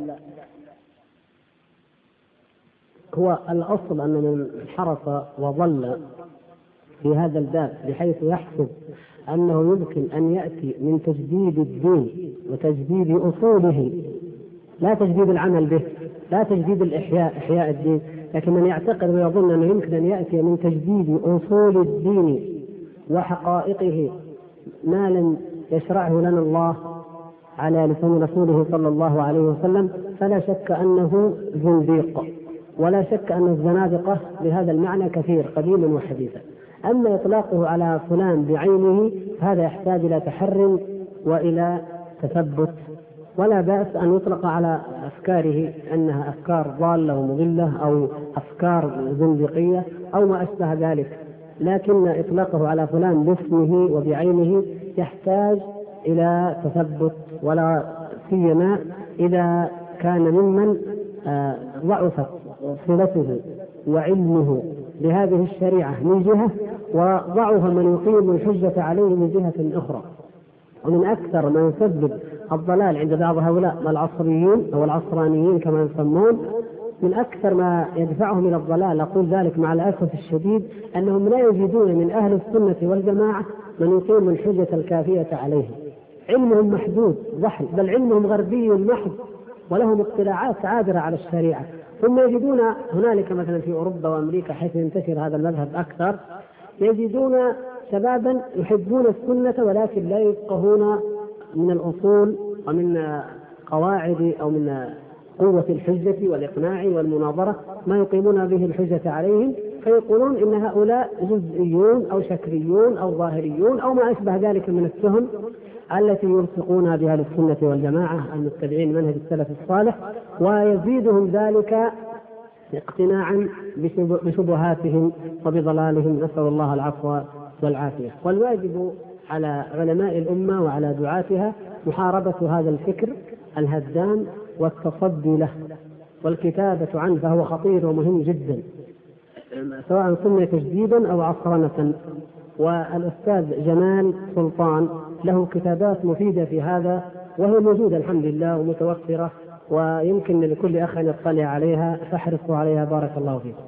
هو الأصل أن من حرص وظل في هذا الباب بحيث يحسب أنه يمكن أن يأتي من تجديد الدين وتجديد أصوله، لا تجديد العمل به، لا تجديد الإحياء إحياء الدين، لكن من يعتقد ويظن أنه يمكن أن يأتي من تجديد أصول الدين وحقائقه ما لم يشرعه لنا الله على لسان رسوله صلى الله عليه وسلم، فلا شك أنه زنديق، ولا شك أن الزنادقة بهذا المعنى كثير قديما وحديثا. أما إطلاقه على فلان بعينه هذا يحتاج إلى تحر وإلى تثبت، ولا بأس أن يطلق على أفكاره أنها أفكار ضالة ومضلة أو أفكار زندقية أو ما أشبه ذلك، لكن إطلاقه على فلان باسمه وبعينه يحتاج إلى تثبت، ولا سيما إذا كان ممن ضعفت صلته وعلمه بهذه الشريعة من جهة، وضعف من يقيم الحجة عليه من جهة أخرى. ومن أكثر ما يسبب الضلال عند بعض هؤلاء العصريين أو العصرانيين كما يسمون من أكثر ما يدفعهم إلى الضلال، أقول ذلك مع الأسف الشديد، أنهم لا يجدون من أهل السنة والجماعة من يقيم الحجة الكافية عليهم. علمهم محدود ضحل، بل علمهم غربي محض ولهم اطلاعات عابرة على الشريعة. ثم يجدون هنالك مثلا في أوروبا وأمريكا حيث ينتشر هذا المذهب أكثر، يجدون شبابا يحبون السنة ولكن لا يفقهون من الأصول ومن قواعد أو من قوة الحجة والإقناع والمناظرة ما يقيمون به الحجة عليهم، فيقولون إن هؤلاء جزئيون أو شكليون أو ظاهريون أو ما أشبه ذلك من التهم التي يلصقونها بها للسنة والجماعة المتبعين منهج السلف الصالح، ويزيدهم ذلك اقتناعا بشبهاتهم وبضلالهم، نسأل الله العفو والعافية. والواجب على علماء الأمة وعلى دعاتها محاربة هذا الفكر الهدام والتصدي له والكتابة عنه، فهو خطير ومهم جدا سواء سمي تجديدا أو عصرنة. والأستاذ جمال سلطان له كتابات مفيدة في هذا وهي موجودة الحمد لله ومتوفرة، ويمكن لكل أخ أن يطلع عليها، فاحرصوا عليها بارك الله فيكم.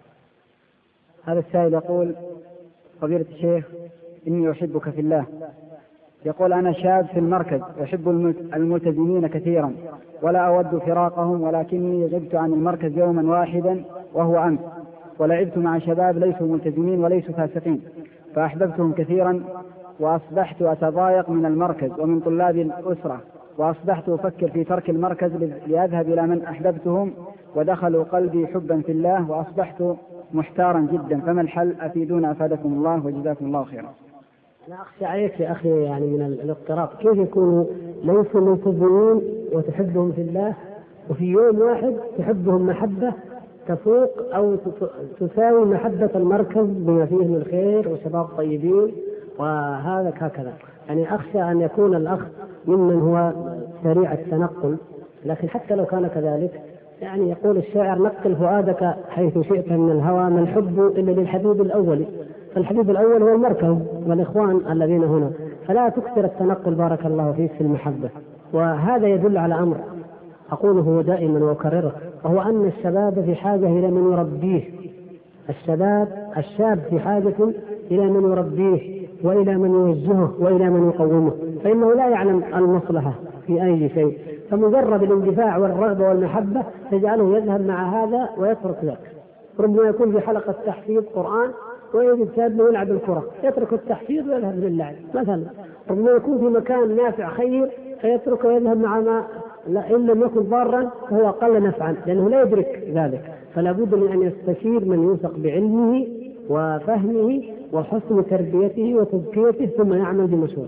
هذا السائل يقول: فضيلة الشيخ، إني أحبك في الله. يقول: أنا شاب في المركز أحب الملتزمين كثيرا ولا أود فراقهم، ولكني غبت عن المركز يوما واحدا وهو أمس، ولعبت مع شباب ليسوا ملتزمين وليسوا فاسقين، فأحببتهم كثيرا، وأصبحت أتضايق من المركز ومن طلاب الأسرة، وأصبحت أفكر في ترك المركز لأذهب إلى من أحببتهم ودخلوا قلبي حبا في الله، وأصبحت محتارا جدا، فما الحل؟ أفيدونا أفادكم الله وجزاكم الله خيرا. أنا أخشى عليك يا أخي يعني من الاضطراب، كيف يكونوا ليسوا ملتزمين وتحبهم في الله، وفي يوم واحد تحبهم محبة تفوق أو تساوي محبة المركز بما فيه من الخير وشباب طيبين، وهذا هكذا. يعني أخشى أن يكون الأخ ممن هو سريع التنقل، لكن حتى لو كان كذلك يعني يقول الشاعر: نقل فؤادك حيث شئت من الهوى، ما الحب إلا للحبيب الأول، فالحبيب الأول هو المركز والإخوان الذين هنا، فلا تكثر التنقل بارك الله فيك في المحبة. وهذا يدل على أمر أقوله دائما وأكرره، وهو أن الشباب في حاجة إلى من يربيه. الشباب الشاب في حاجة إلى من يربيه وإلى من يوجهه وإلى من يقومه، فإنه لا يعلم المصلحة في أي شيء، فمجرد الاندفاع والرغبة والمحبة تجعله يذهب مع هذا ويترك ذاك. ربما يكون في حلقة تحفيظ قرآن ويجد شاب يلعب الكرة، يترك التحفيظ ويذهب للعب مثلا. ربما يكون في مكان نافع خير فيترك ويذهب مع ما إن لم يكن ضارا فهو أقل نفعا، لأنه لا يدرك ذلك. فلا بد من أن يستشير من يوثق بعلمه وفهمه وحسن تربيته وتزكيته ثم يعمل بمشورته.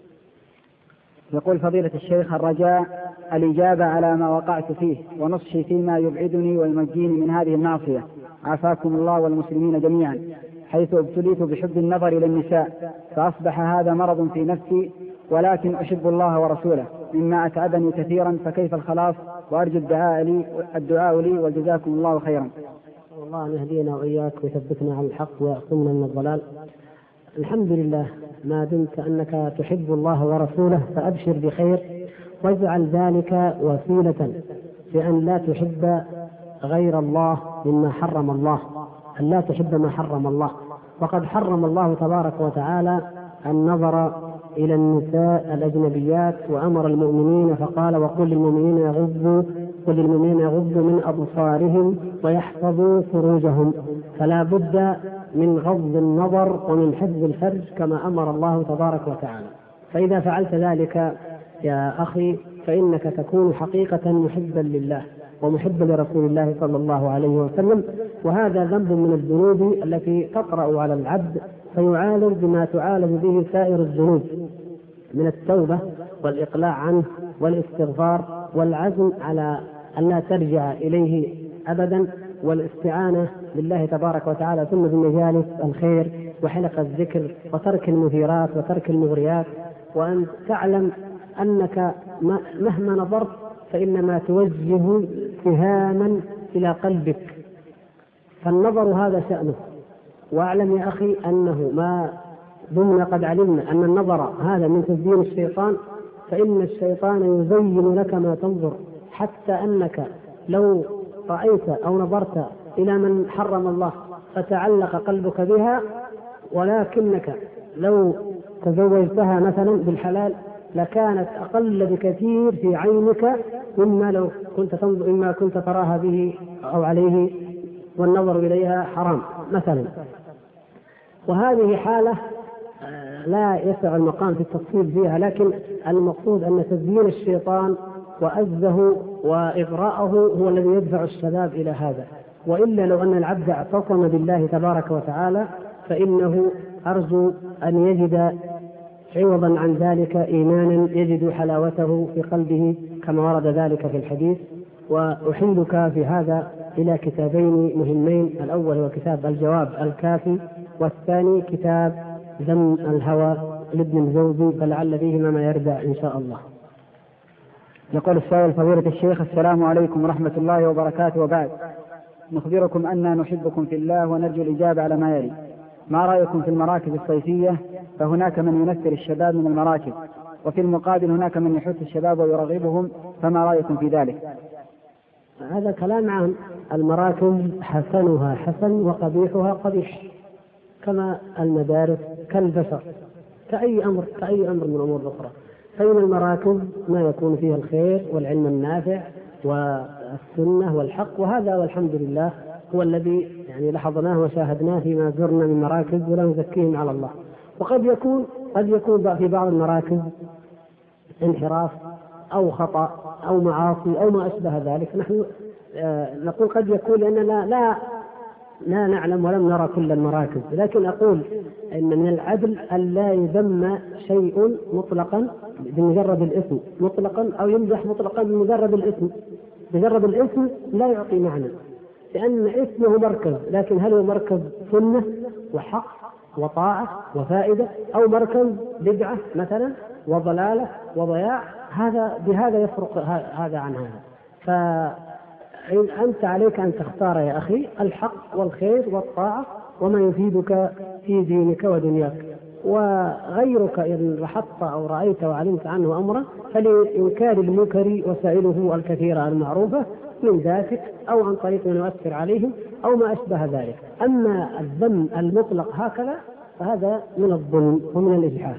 يقول: فضيلة الشيخ، الرجاء الإجابة على ما وقعت فيه ونصحي فيما يبعدني وينجيني من هذه المعصية، عافاكم الله والمسلمين جميعا، حيث ابتليت بحب النظر إلى النساء، فأصبح هذا مرض في نفسي، ولكن أحب الله ورسوله مما أتعبني كثيرا، فكيف الخلاص؟ وأرجو الدعاء لي الدعاء لي وجزاكم الله خيرا. الله أن يهدينا وإياك ويثبتنا على الحق ويعصمنا من الضلال. الحمد لله، ما دمت أنك تحب الله ورسوله فأبشر بخير، واجعل ذلك وسيلة لأن لا تحب غير الله مما حرم الله، أن لا تحب ما حرم الله. وقد حرم الله تبارك وتعالى النظر إلى النساء الأجنبيات، وأمر المؤمنين فقال: وقل للمؤمنين يغضوا قل للمؤمنين يغضوا من أبصارهم ويحفظوا فروجهم. فلا بد من غض النظر ومن حفظ الفرج كما أمر الله تبارك وتعالى. فإذا فعلت ذلك يا أخي فإنك تكون حقيقة محبا لله ومحبا لرسول الله صلى الله عليه وسلم، وهذا ذنب من الذنوب التي تطرأ على العبد فيعالج بما تعالج به سائر الذنوب من التوبة والإقلاع عنه والاستغفار والعزم على أن لا ترجع إليه أبدا، والاستعانة بالله تبارك وتعالى، ثم بمجالس الخير وحلق الذكر وترك المثيرات وترك المغريات، وأن تعلم أنك مهما نظرت فإنما توجه سهاما إلى قلبك، فالنظر هذا شأنه. واعلم يا أخي أنه ما دمنا قد علمنا أن النظر هذا من تزيين الشيطان، فإن الشيطان يزين لك ما تنظر، حتى أنك لو رأيت أو نظرت إلى من حرم الله فتعلق قلبك بها، ولكنك لو تزوجتها مثلا بالحلال لكانت أقل بكثير في عينك مما لو كنت تنظر مما كنت تراها به أو عليه والنظر إليها حرام مثلا. وهذه حالة لا يسع المقام في التفصيل فيها، لكن المقصود أن تزيين الشيطان وأزه وإغراءه هو الذي يدفع الشباب إلى هذا. وإلا لو أن العبد اعتصم بالله تبارك وتعالى فإنه أرجو أن يجد عوضا عن ذلك إيمانا يجد حلاوته في قلبه كما ورد ذلك في الحديث. وأحيلك في هذا إلى كتابين مهمين، الأول هو كتاب الجواب الكافي، والثاني كتاب ذم الهوى لابن الجوزي، فلعل فيهما ما يردع إن شاء الله. يقول السائل: فضيلة الشيخ، السلام عليكم ورحمة الله وبركاته، وبعد، نخبركم أننا نحبكم في الله ونرجو الإجابة على ما يلي: ما رأيكم في المراكز الصيفية؟ فهناك من ينفر الشباب من المراكز، وفي المقابل هناك من يحث الشباب ويرغبهم، فما رأيكم في ذلك؟ هذا كلام عام. المراكز حسنها حسن وقبيحها قبيح، كما المدارس كالبشر، كأي أمر كأي أمر من الأمور الأخرى. فإن المراكز ما يكون فيها الخير والعلم النافع والسنة والحق، وهذا والحمد لله هو الذي يعني لاحظناه وشاهدناه فيما زرنا من مراكز، ولا نزكيهم على الله. وقد يكون قد يكون في بعض المراكز انحراف أو خطأ أو معاصي أو ما أشبه ذلك. نحن آه نقول قد يكون لأننا لا لا نعلم ولم نرى كل المراكز، لكن أقول إن من العدل أن لا يذم شيء مطلقا بمجرد الاسم مطلقا، أو يمدح مطلقا بمجرد الاسم. مجرد الاسم لا يعطي معنى، لأن اسمه مركز، لكن هل هو مركز سنة وحق وطاعة وفائدة، أو مركز بدعة مثلا وضلالة وضياع؟ هذا بهذا يفرق هذا عن هذا. فأنت عليك أن تختار يا أخي الحق والخير والطاعة وما يفيدك في دينك ودنياك. وغيرك إن لاحظت أو رأيت وعلمت عنه أمرا فلإنكار المنكر وسائله الكثيرة المعروفة من ذاتك أو عن طريق من يؤثر عليهم أو ما أشبه ذلك. أما الذم المطلق هكذا فهذا من الظلم ومن الإجحاف.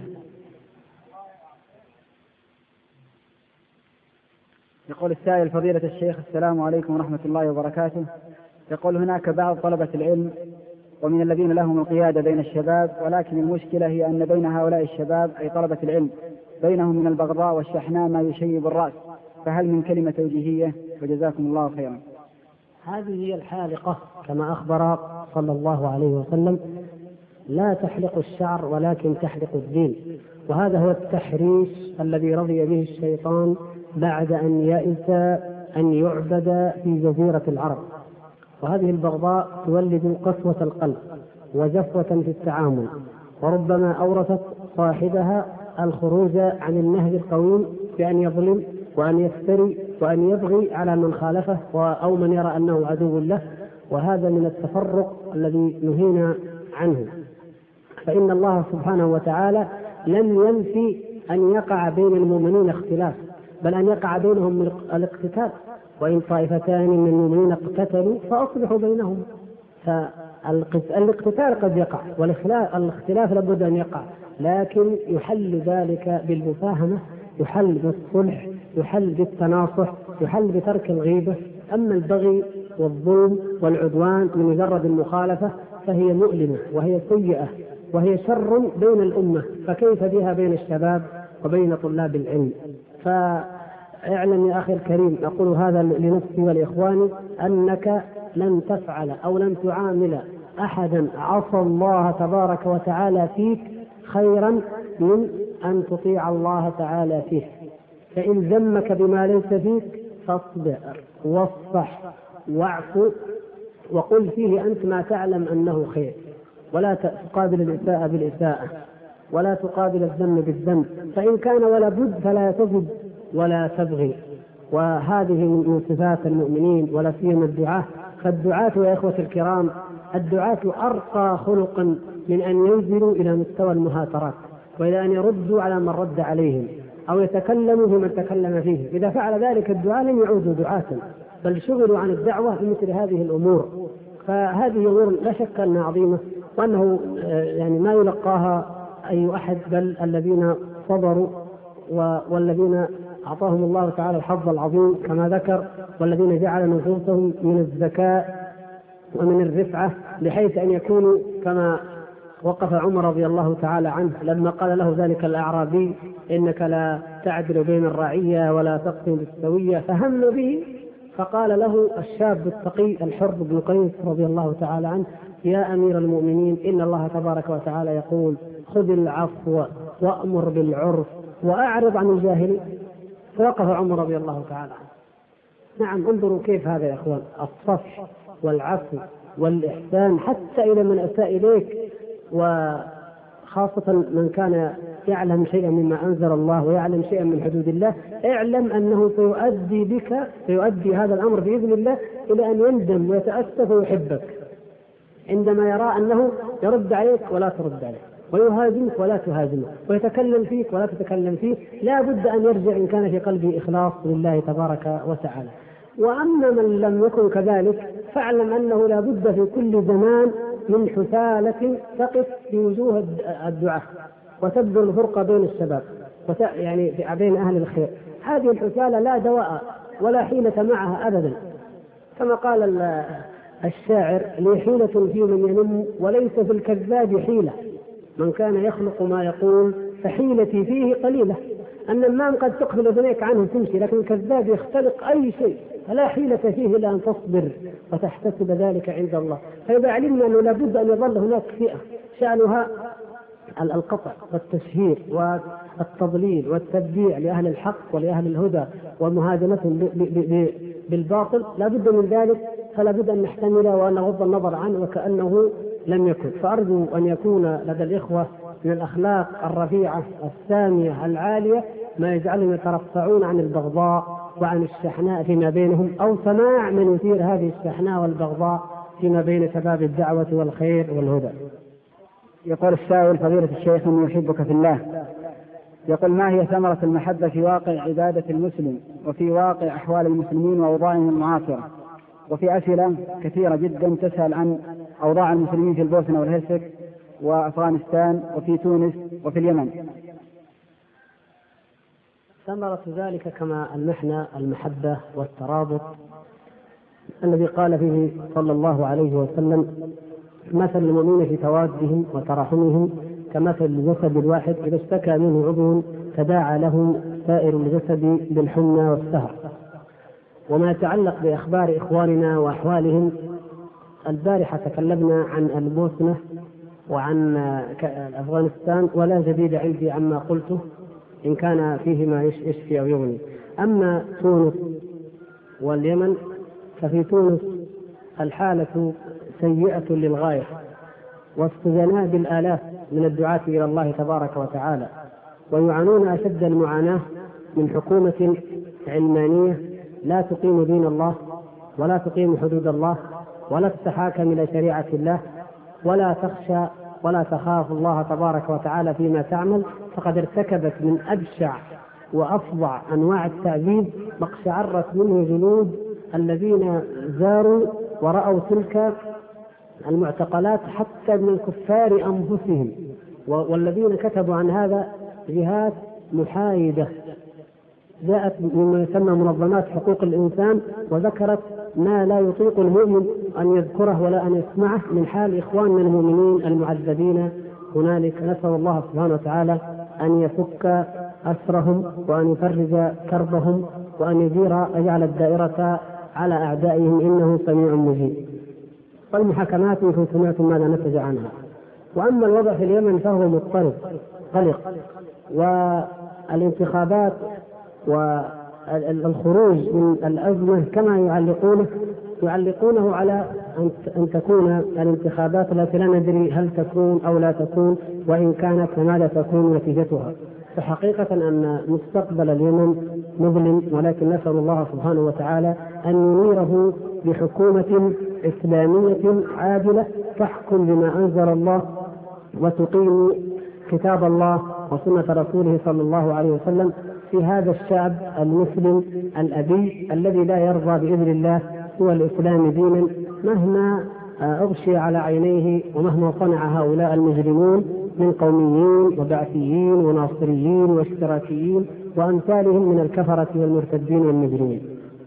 يقول السائل: فضيلة الشيخ، السلام عليكم ورحمة الله وبركاته. يقول: هناك بعض طلبة العلم ومن الذين لهم القيادة بين الشباب، ولكن المشكلة هي أن بين هؤلاء الشباب أي طلبة العلم بينهم من البغضاء والشحناء ما يشيب الرأس، فهل من كلمة توجيهية؟ وجزاكم الله خيرا. هذه هي الحالقة كما أخبر صلى الله عليه وسلم: لا تحلق الشعر ولكن تحلق الدين. وهذا هو التحريش الذي رضي به الشيطان بعد أن يئس أن يعبد في جزيرة العرب. وهذه البغضاء تولد قسوة القلب وجفوة في التعامل، وربما أورثت صاحبها الخروج عن النهج القويم بأن يظلم وأن يفتري وأن يبغي على من خالفه أو من يرى أنه عدو له. وهذا من التفرق الذي نهينا عنه. فإن الله سبحانه وتعالى لم ينفي أن يقع بين المؤمنين اختلاف، بل أن يقع بينهم الاقتتال: وإن طائفتان من المؤمنين اقتتلوا فأصلحوا بينهم. فالاقتتال قد يقع والاختلاف لابد أن يقع، لكن يحل ذلك بالمفاهمة، يحل بالصلح، يحل بالتناصح، يحل بترك الغيبة. أما البغي والظلم والعدوان بمجرد المخالفة فهي مؤلمة وهي سيئة وهي شر بين الأمة، فكيف بها بين الشباب وبين طلاب العلم؟ فاعلم يا أخي الكريم، أقول هذا لنفسي ولإخواني، أنك لن تفعل أو لن تعامل أحدا عصى الله تبارك وتعالى فيك خيرا من أن تطيع الله تعالى فيه. فإن ذمك بما ليس فيك فاصبر واصفح واعفو وقل فيه أنت ما تعلم أنه خير، ولا تقابل الإساءة بالإساءة ولا تقابل الذنب بالذنب، فإن كان ولا بد فلا تجد ولا تبغي. وهذه من صفات المؤمنين ولا سيما الدعاة. فالدعاة يا إخوة الكرام، الدعاة أرقى خلقا من أن ينزلوا إلى مستوى المهاترات وإلى أن يردوا على من رد عليهم أو يتكلموا بمن تكلم فيه. إذا فعل ذلك الدعاة لن يعودوا دعاة، بل شغلوا عن الدعوة بمثل هذه الأمور. فهذه أمور لا شك أنها عظيمة، وأنه يعني ما يلقاها أي أحد، بل الذين صبروا والذين أعطاهم الله تعالى الحظ العظيم كما ذكر، والذين جعل نفوسهم من الذكاء ومن الرفعة بحيث أن يكونوا كما وقف عمر رضي الله تعالى عنه لما قال له ذلك الأعرابي: إنك لا تعدل بين الرعية ولا تقسم بالسوية، فهم به، فقال له الشاب التقي الحر بن قيس رضي الله تعالى عنه: يا أمير المؤمنين، إن الله تبارك وتعالى يقول: خذ العفو وأمر بالعرف وأعرض عن الجاهلين. فوقف عمر رضي الله تعالى عنه. نعم، انظروا كيف هذا يا أخوان، الصفح والعفو والإحسان حتى إلى من أساء إليك، وخاصة من كان يعلم شيئا مما أنزل الله ويعلم شيئا من حدود الله، اعلم أنه سيؤدي بك سيؤدي هذا الأمر بإذن الله إلى أن يندم ويتأسف ويحبك عندما يرى أنه يرد عليك ولا ترد عليه، ويهاجمك ولا تهاجمه، ويتكلم فيك ولا تتكلم فيه. لا بد أن يرجع إن كان في قلبه إخلاص لله تبارك وتعالى. وأما من لم يكن كذلك فاعلم أنه لا بد في كل زمان من حثالة تقف في وجوه الدعاء وتبذل الفرقة بين الشباب وت... يعني بين أهل الخير. هذه الحثالة لا دواء ولا حيلة معها أبدا، كما قال الشاعر: لي حيلة في من ينم وليس في الكذاب حيلة، من كان يخلق ما يقول فحيلتي فيه قليلة. النمام قد تقفل أذنيك عنه تمشي، لكن الكذاب يختلق أي شيء، فلا حيلة فيه إلا أن تصبر وتحتسب ذلك عند الله. فإذا علمنا أنه لابد أن يظل هناك فئة شأنها القطع والتشهير والتضليل والتبديع لأهل الحق ولأهل الهدى ومهاجمتهم بالباطل، لابد من ذلك، فلا بد أن نحتمله وأن نغض النظر عنه وكأنه لم يكن. فأرجو أن يكون لدى الإخوة من الأخلاق الرفيعة السامية العالية ما يجعلهم يترفعون عن البغضاء وعن الشحناء فيما بينهم، أو سماع من يثير هذه الشحناء والبغضاء فيما بين شباب الدعوة والخير والهدى. يقول السائل: فضيلة الشيخ، إني أحبك في الله. يقول: ما هي ثمرة المحبة في واقع عبادة المسلم وفي واقع أحوال المسلمين وأوضاعهم المعاصرة؟ وفي أسئلة كثيرة جدا تسأل عن أوضاع المسلمين في البوسنة والهرسك وأفغانستان وفي تونس وفي اليمن. ثمرة ذلك كما أن نحن المحبة والترابط الذي قال فيه صلى الله عليه وسلم: مثل المؤمنين في توادهم وتراحمهم كمثل الجسد الواحد إذا اشتكى منه عضو تداعى له سائر الجسد بالحمى والسهر. وما يتعلق بأخبار إخواننا وأحوالهم، البارحة تكلمنا عن البوسنة وعن أفغانستان، ولا جديد عندي عما قلته إن كان فيه ما يشفي أو يغني. أما تونس واليمن ففي تونس الحالة سيئة للغاية، والسجناء بالآلاف من الدعاة إلى الله تبارك وتعالى، ويعانون أشد المعاناة من حكومة علمانية لا تقيم دين الله ولا تقيم حدود الله ولا تتحاكم إلى شريعة الله ولا تخشى ولا تخاف الله تبارك وتعالى فيما تعمل، فقد ارتكبت من أبشع وأفظع أنواع التعذيب ما اقشعرت منه جلود الذين زاروا ورأوا تلك المعتقلات حتى من الكفار أنفسهم، والذين كتبوا عن هذا جهات محايدة جاءت مما يسمى منظمات حقوق الإنسان، وذكرت ما لا يطيق المؤمن أن يذكره ولا أن يسمعه من حال إخواننا المؤمنين المعذبين هنالك. نسأل الله سبحانه وتعالى أن يفك أسرهم وأن يفرج كربهم وأن يدير يجعل الدائرة على أعدائهم، إنه سميع مجيب. والمحاكمات إن سمعتم ماذا نتج عنها. وأما الوضع في اليمن فهو مضطرب قلق، والانتخابات والخروج من الأزمة كما يعلقونه يعلقونه على أن تكون الانتخابات التي لا ندري هل تكون أو لا تكون، وإن كانت فماذا تكون نتيجتها. فحقيقة أن مستقبل اليمن مظلم، ولكن نسأل الله سبحانه وتعالى أن ينيره بحكومة إسلامية عادلة تحكم بما أنزل الله وتقيم كتاب الله وسنة رسوله صلى الله عليه وسلم، في هذا الشعب المسلم الأبي الذي لا يرضى بإذن الله سوى الإسلام دينا مهما أغشي على عينيه ومهما صنع هؤلاء المجرمون من قوميين وبعثيين وناصريين واشتراكيين وأمثالهم من الكفرة والمرتدين والمجرمين.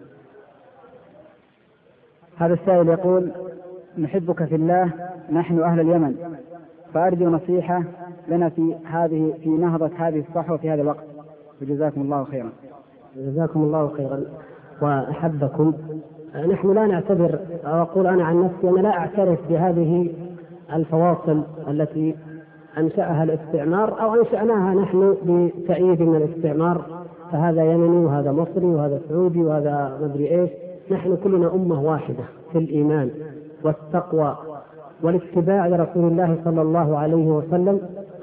هذا السائل يقول: نحبك في الله نحن أهل اليمن، فأرجو نصيحة لنا في هذه في نهضة هذه الصحوة في هذا الوقت، وجزاكم الله خيرا. جزاكم الله خيرا وأحبكم. نحن لا نعتبر، أو أقول أنا عن نفسي أنا لا أعترف بهذه الفواصل التي أنشأها الاستعمار أو أنشأناها نحن بتأييد من الاستعمار، فهذا يمني وهذا مصري وهذا سعودي وهذا مدري إيش. نحن كلنا أمة واحدة في الإيمان والتقوى والاتباع لرسول الله صلى الله عليه وسلم.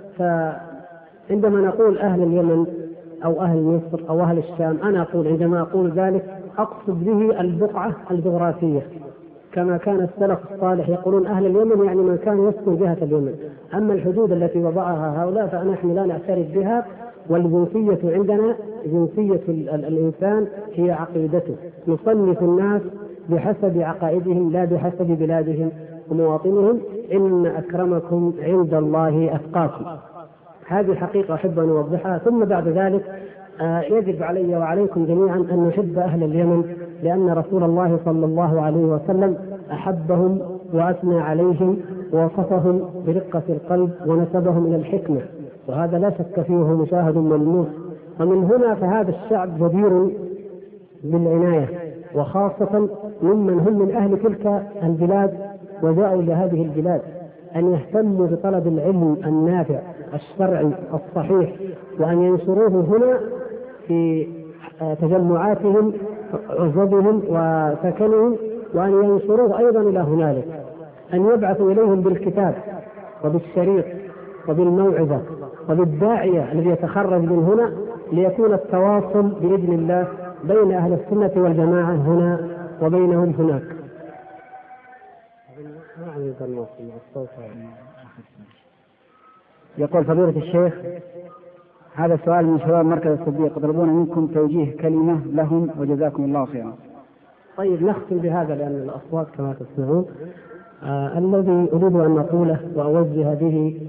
فعندما نقول أهل اليمن أو أهل مصر أو أهل الشام، أنا أقول عندما أقول ذلك أقصد به البقعة الجغرافية، كما كان السلف الصالح يقولون أهل اليمن يعني من كان يسكن جهة اليمن. أما الحدود التي وضعها هؤلاء فنحن لا نعترف بها. والجنسية عندنا جنسية الإنسان هي عقيدته، نصنف الناس بحسب عقائدهم لا بحسب بلادهم ومواطنهم. إن أكرمكم عند الله أتقاكم. هذه حقيقة أحب أن أوضحها. ثم بعد ذلك يجب علي وعليكم جميعا أن نحب أهل اليمن، لأن رسول الله صلى الله عليه وسلم أحبهم وأثنى عليهم ووصفهم برقة القلب ونسبهم إلى الحكمة، وهذا لا شك فيه مشاهد ملموس. ومن هنا فهذا الشعب جدير بالعناية، وخاصة ممن هم من أهل تلك البلاد وجاءوا لهذه البلاد، أن يهتموا بطلب العلم النافع الشرعي الصحيح، وأن ينشروه هنا في تجمعاتهم عزبهم وسكنهم، وأن ينشروه أيضا إلى هنالك، أن يبعثوا إليهم بالكتاب وبالشريط وبالموعظة وبالداعية الذي يتخرج من هنا، ليكون التواصل بإذن الله بين أهل السنة والجماعة هنا وبينهم هناك. يقول فضيلة الشيخ: هذا السؤال من شباب مركز الصديق، يطلبون منكم توجيه كلمة لهم وجزاكم الله خيرا. طيب نختم بهذا لأن الأصوات كما تسمعون. آه الذي أريد أن نقوله وأوجه به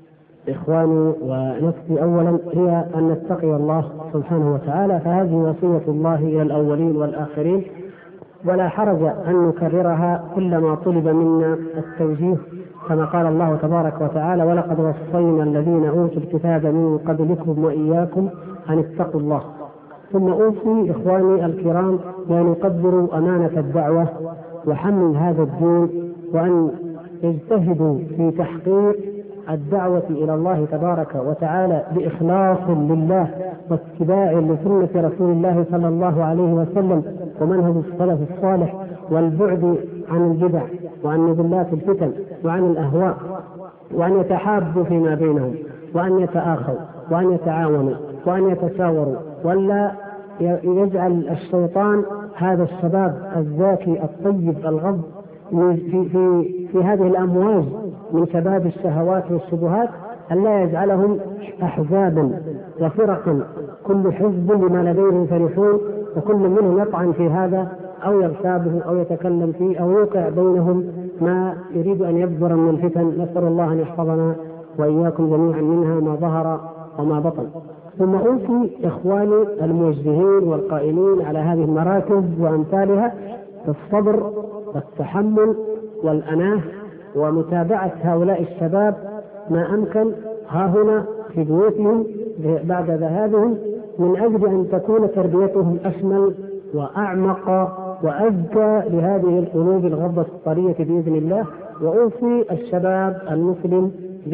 إخواني ونفسي أولا هي أن نتقي الله سبحانه وتعالى، فهذه وصية الله إلى الأولين والآخرين، ولا حرج أن نكررها كلما طلب منا التوجيه، كما قال الله تبارك وتعالى: ولقد وصينا الذين أوتوا الكتاب من قبلكم وإياكم أن اتقوا الله. ثم أوصي إخواني الكرام بأن يقدروا أمانة الدعوة وحمل هذا الدين، وأن يجتهدوا في تحقيق الدعوة إلى الله تبارك وتعالى بإخلاص لله واتباع لسنة رسول الله صلى الله عليه وسلم ومنهج السلف الصالح، والبعد عن البدع وعن مضلات الفتن وعن الأهواء، وأن يتحابوا فيما بينهم، وأن يتآخوا وأن يتعاونوا وأن يتشاوروا، ولا يجعل الشيطان هذا الشباب الزاكي الطيب الغض في, في, في هذه الأمواج من شباب الشهوات والشبهات، أن لا يجعلهم أحزابا وفرقا كل حزب بما لديهم فرحون، وكل منهم يطعن في هذا أو يغتابه أو يتكلم فيه أو يوقع بينهم ما يريد أن يبذر من الفتن. نسأل الله أن يحفظنا وإياكم جميعا منها ما ظهر وما بطن. ثم أوصي إخواني الموجهين والقائمين على هذه المراكز وأمثالها بالصبر والتحمل والأناة ومتابعة هؤلاء الشباب ما أمكن ها هنا في بيوتهم بعد ذهابهم، من أجل أن تكون تربيتهم أشمل وأعمق وأزكى لهذه القلوب الغضة الطرية بإذن الله. وأوصي الشباب المسلم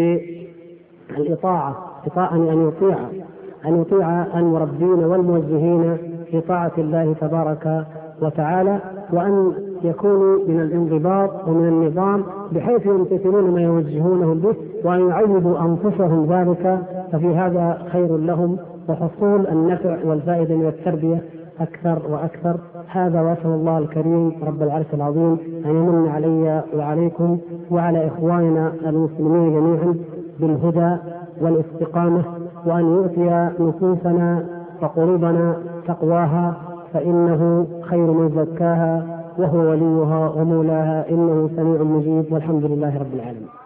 بالإطاعة، إطاعة أن يطيع أن يطيع المربين والموجهين في طاعة الله تبارك وتعالى، وأن يكونوا من الانضباط ومن النظام بحيث يمتثلون ما يوجهونهم به، وأن يعودوا أنفسهم ذلك، ففي هذا خير لهم وحصول النفع والفائدة من التربية أكثر وأكثر. هذا وأسأل الله الكريم رب العرش العظيم أن يمن علي وعليكم وعلى إخواننا المسلمين جميعا بالهدى والاستقامة، وأن يؤتي نفوسنا فقلوبنا تقواها، فإنه خير من زكاها وهو وليها ومولاها، إنه سميع مجيب، والحمد لله رب العالمين.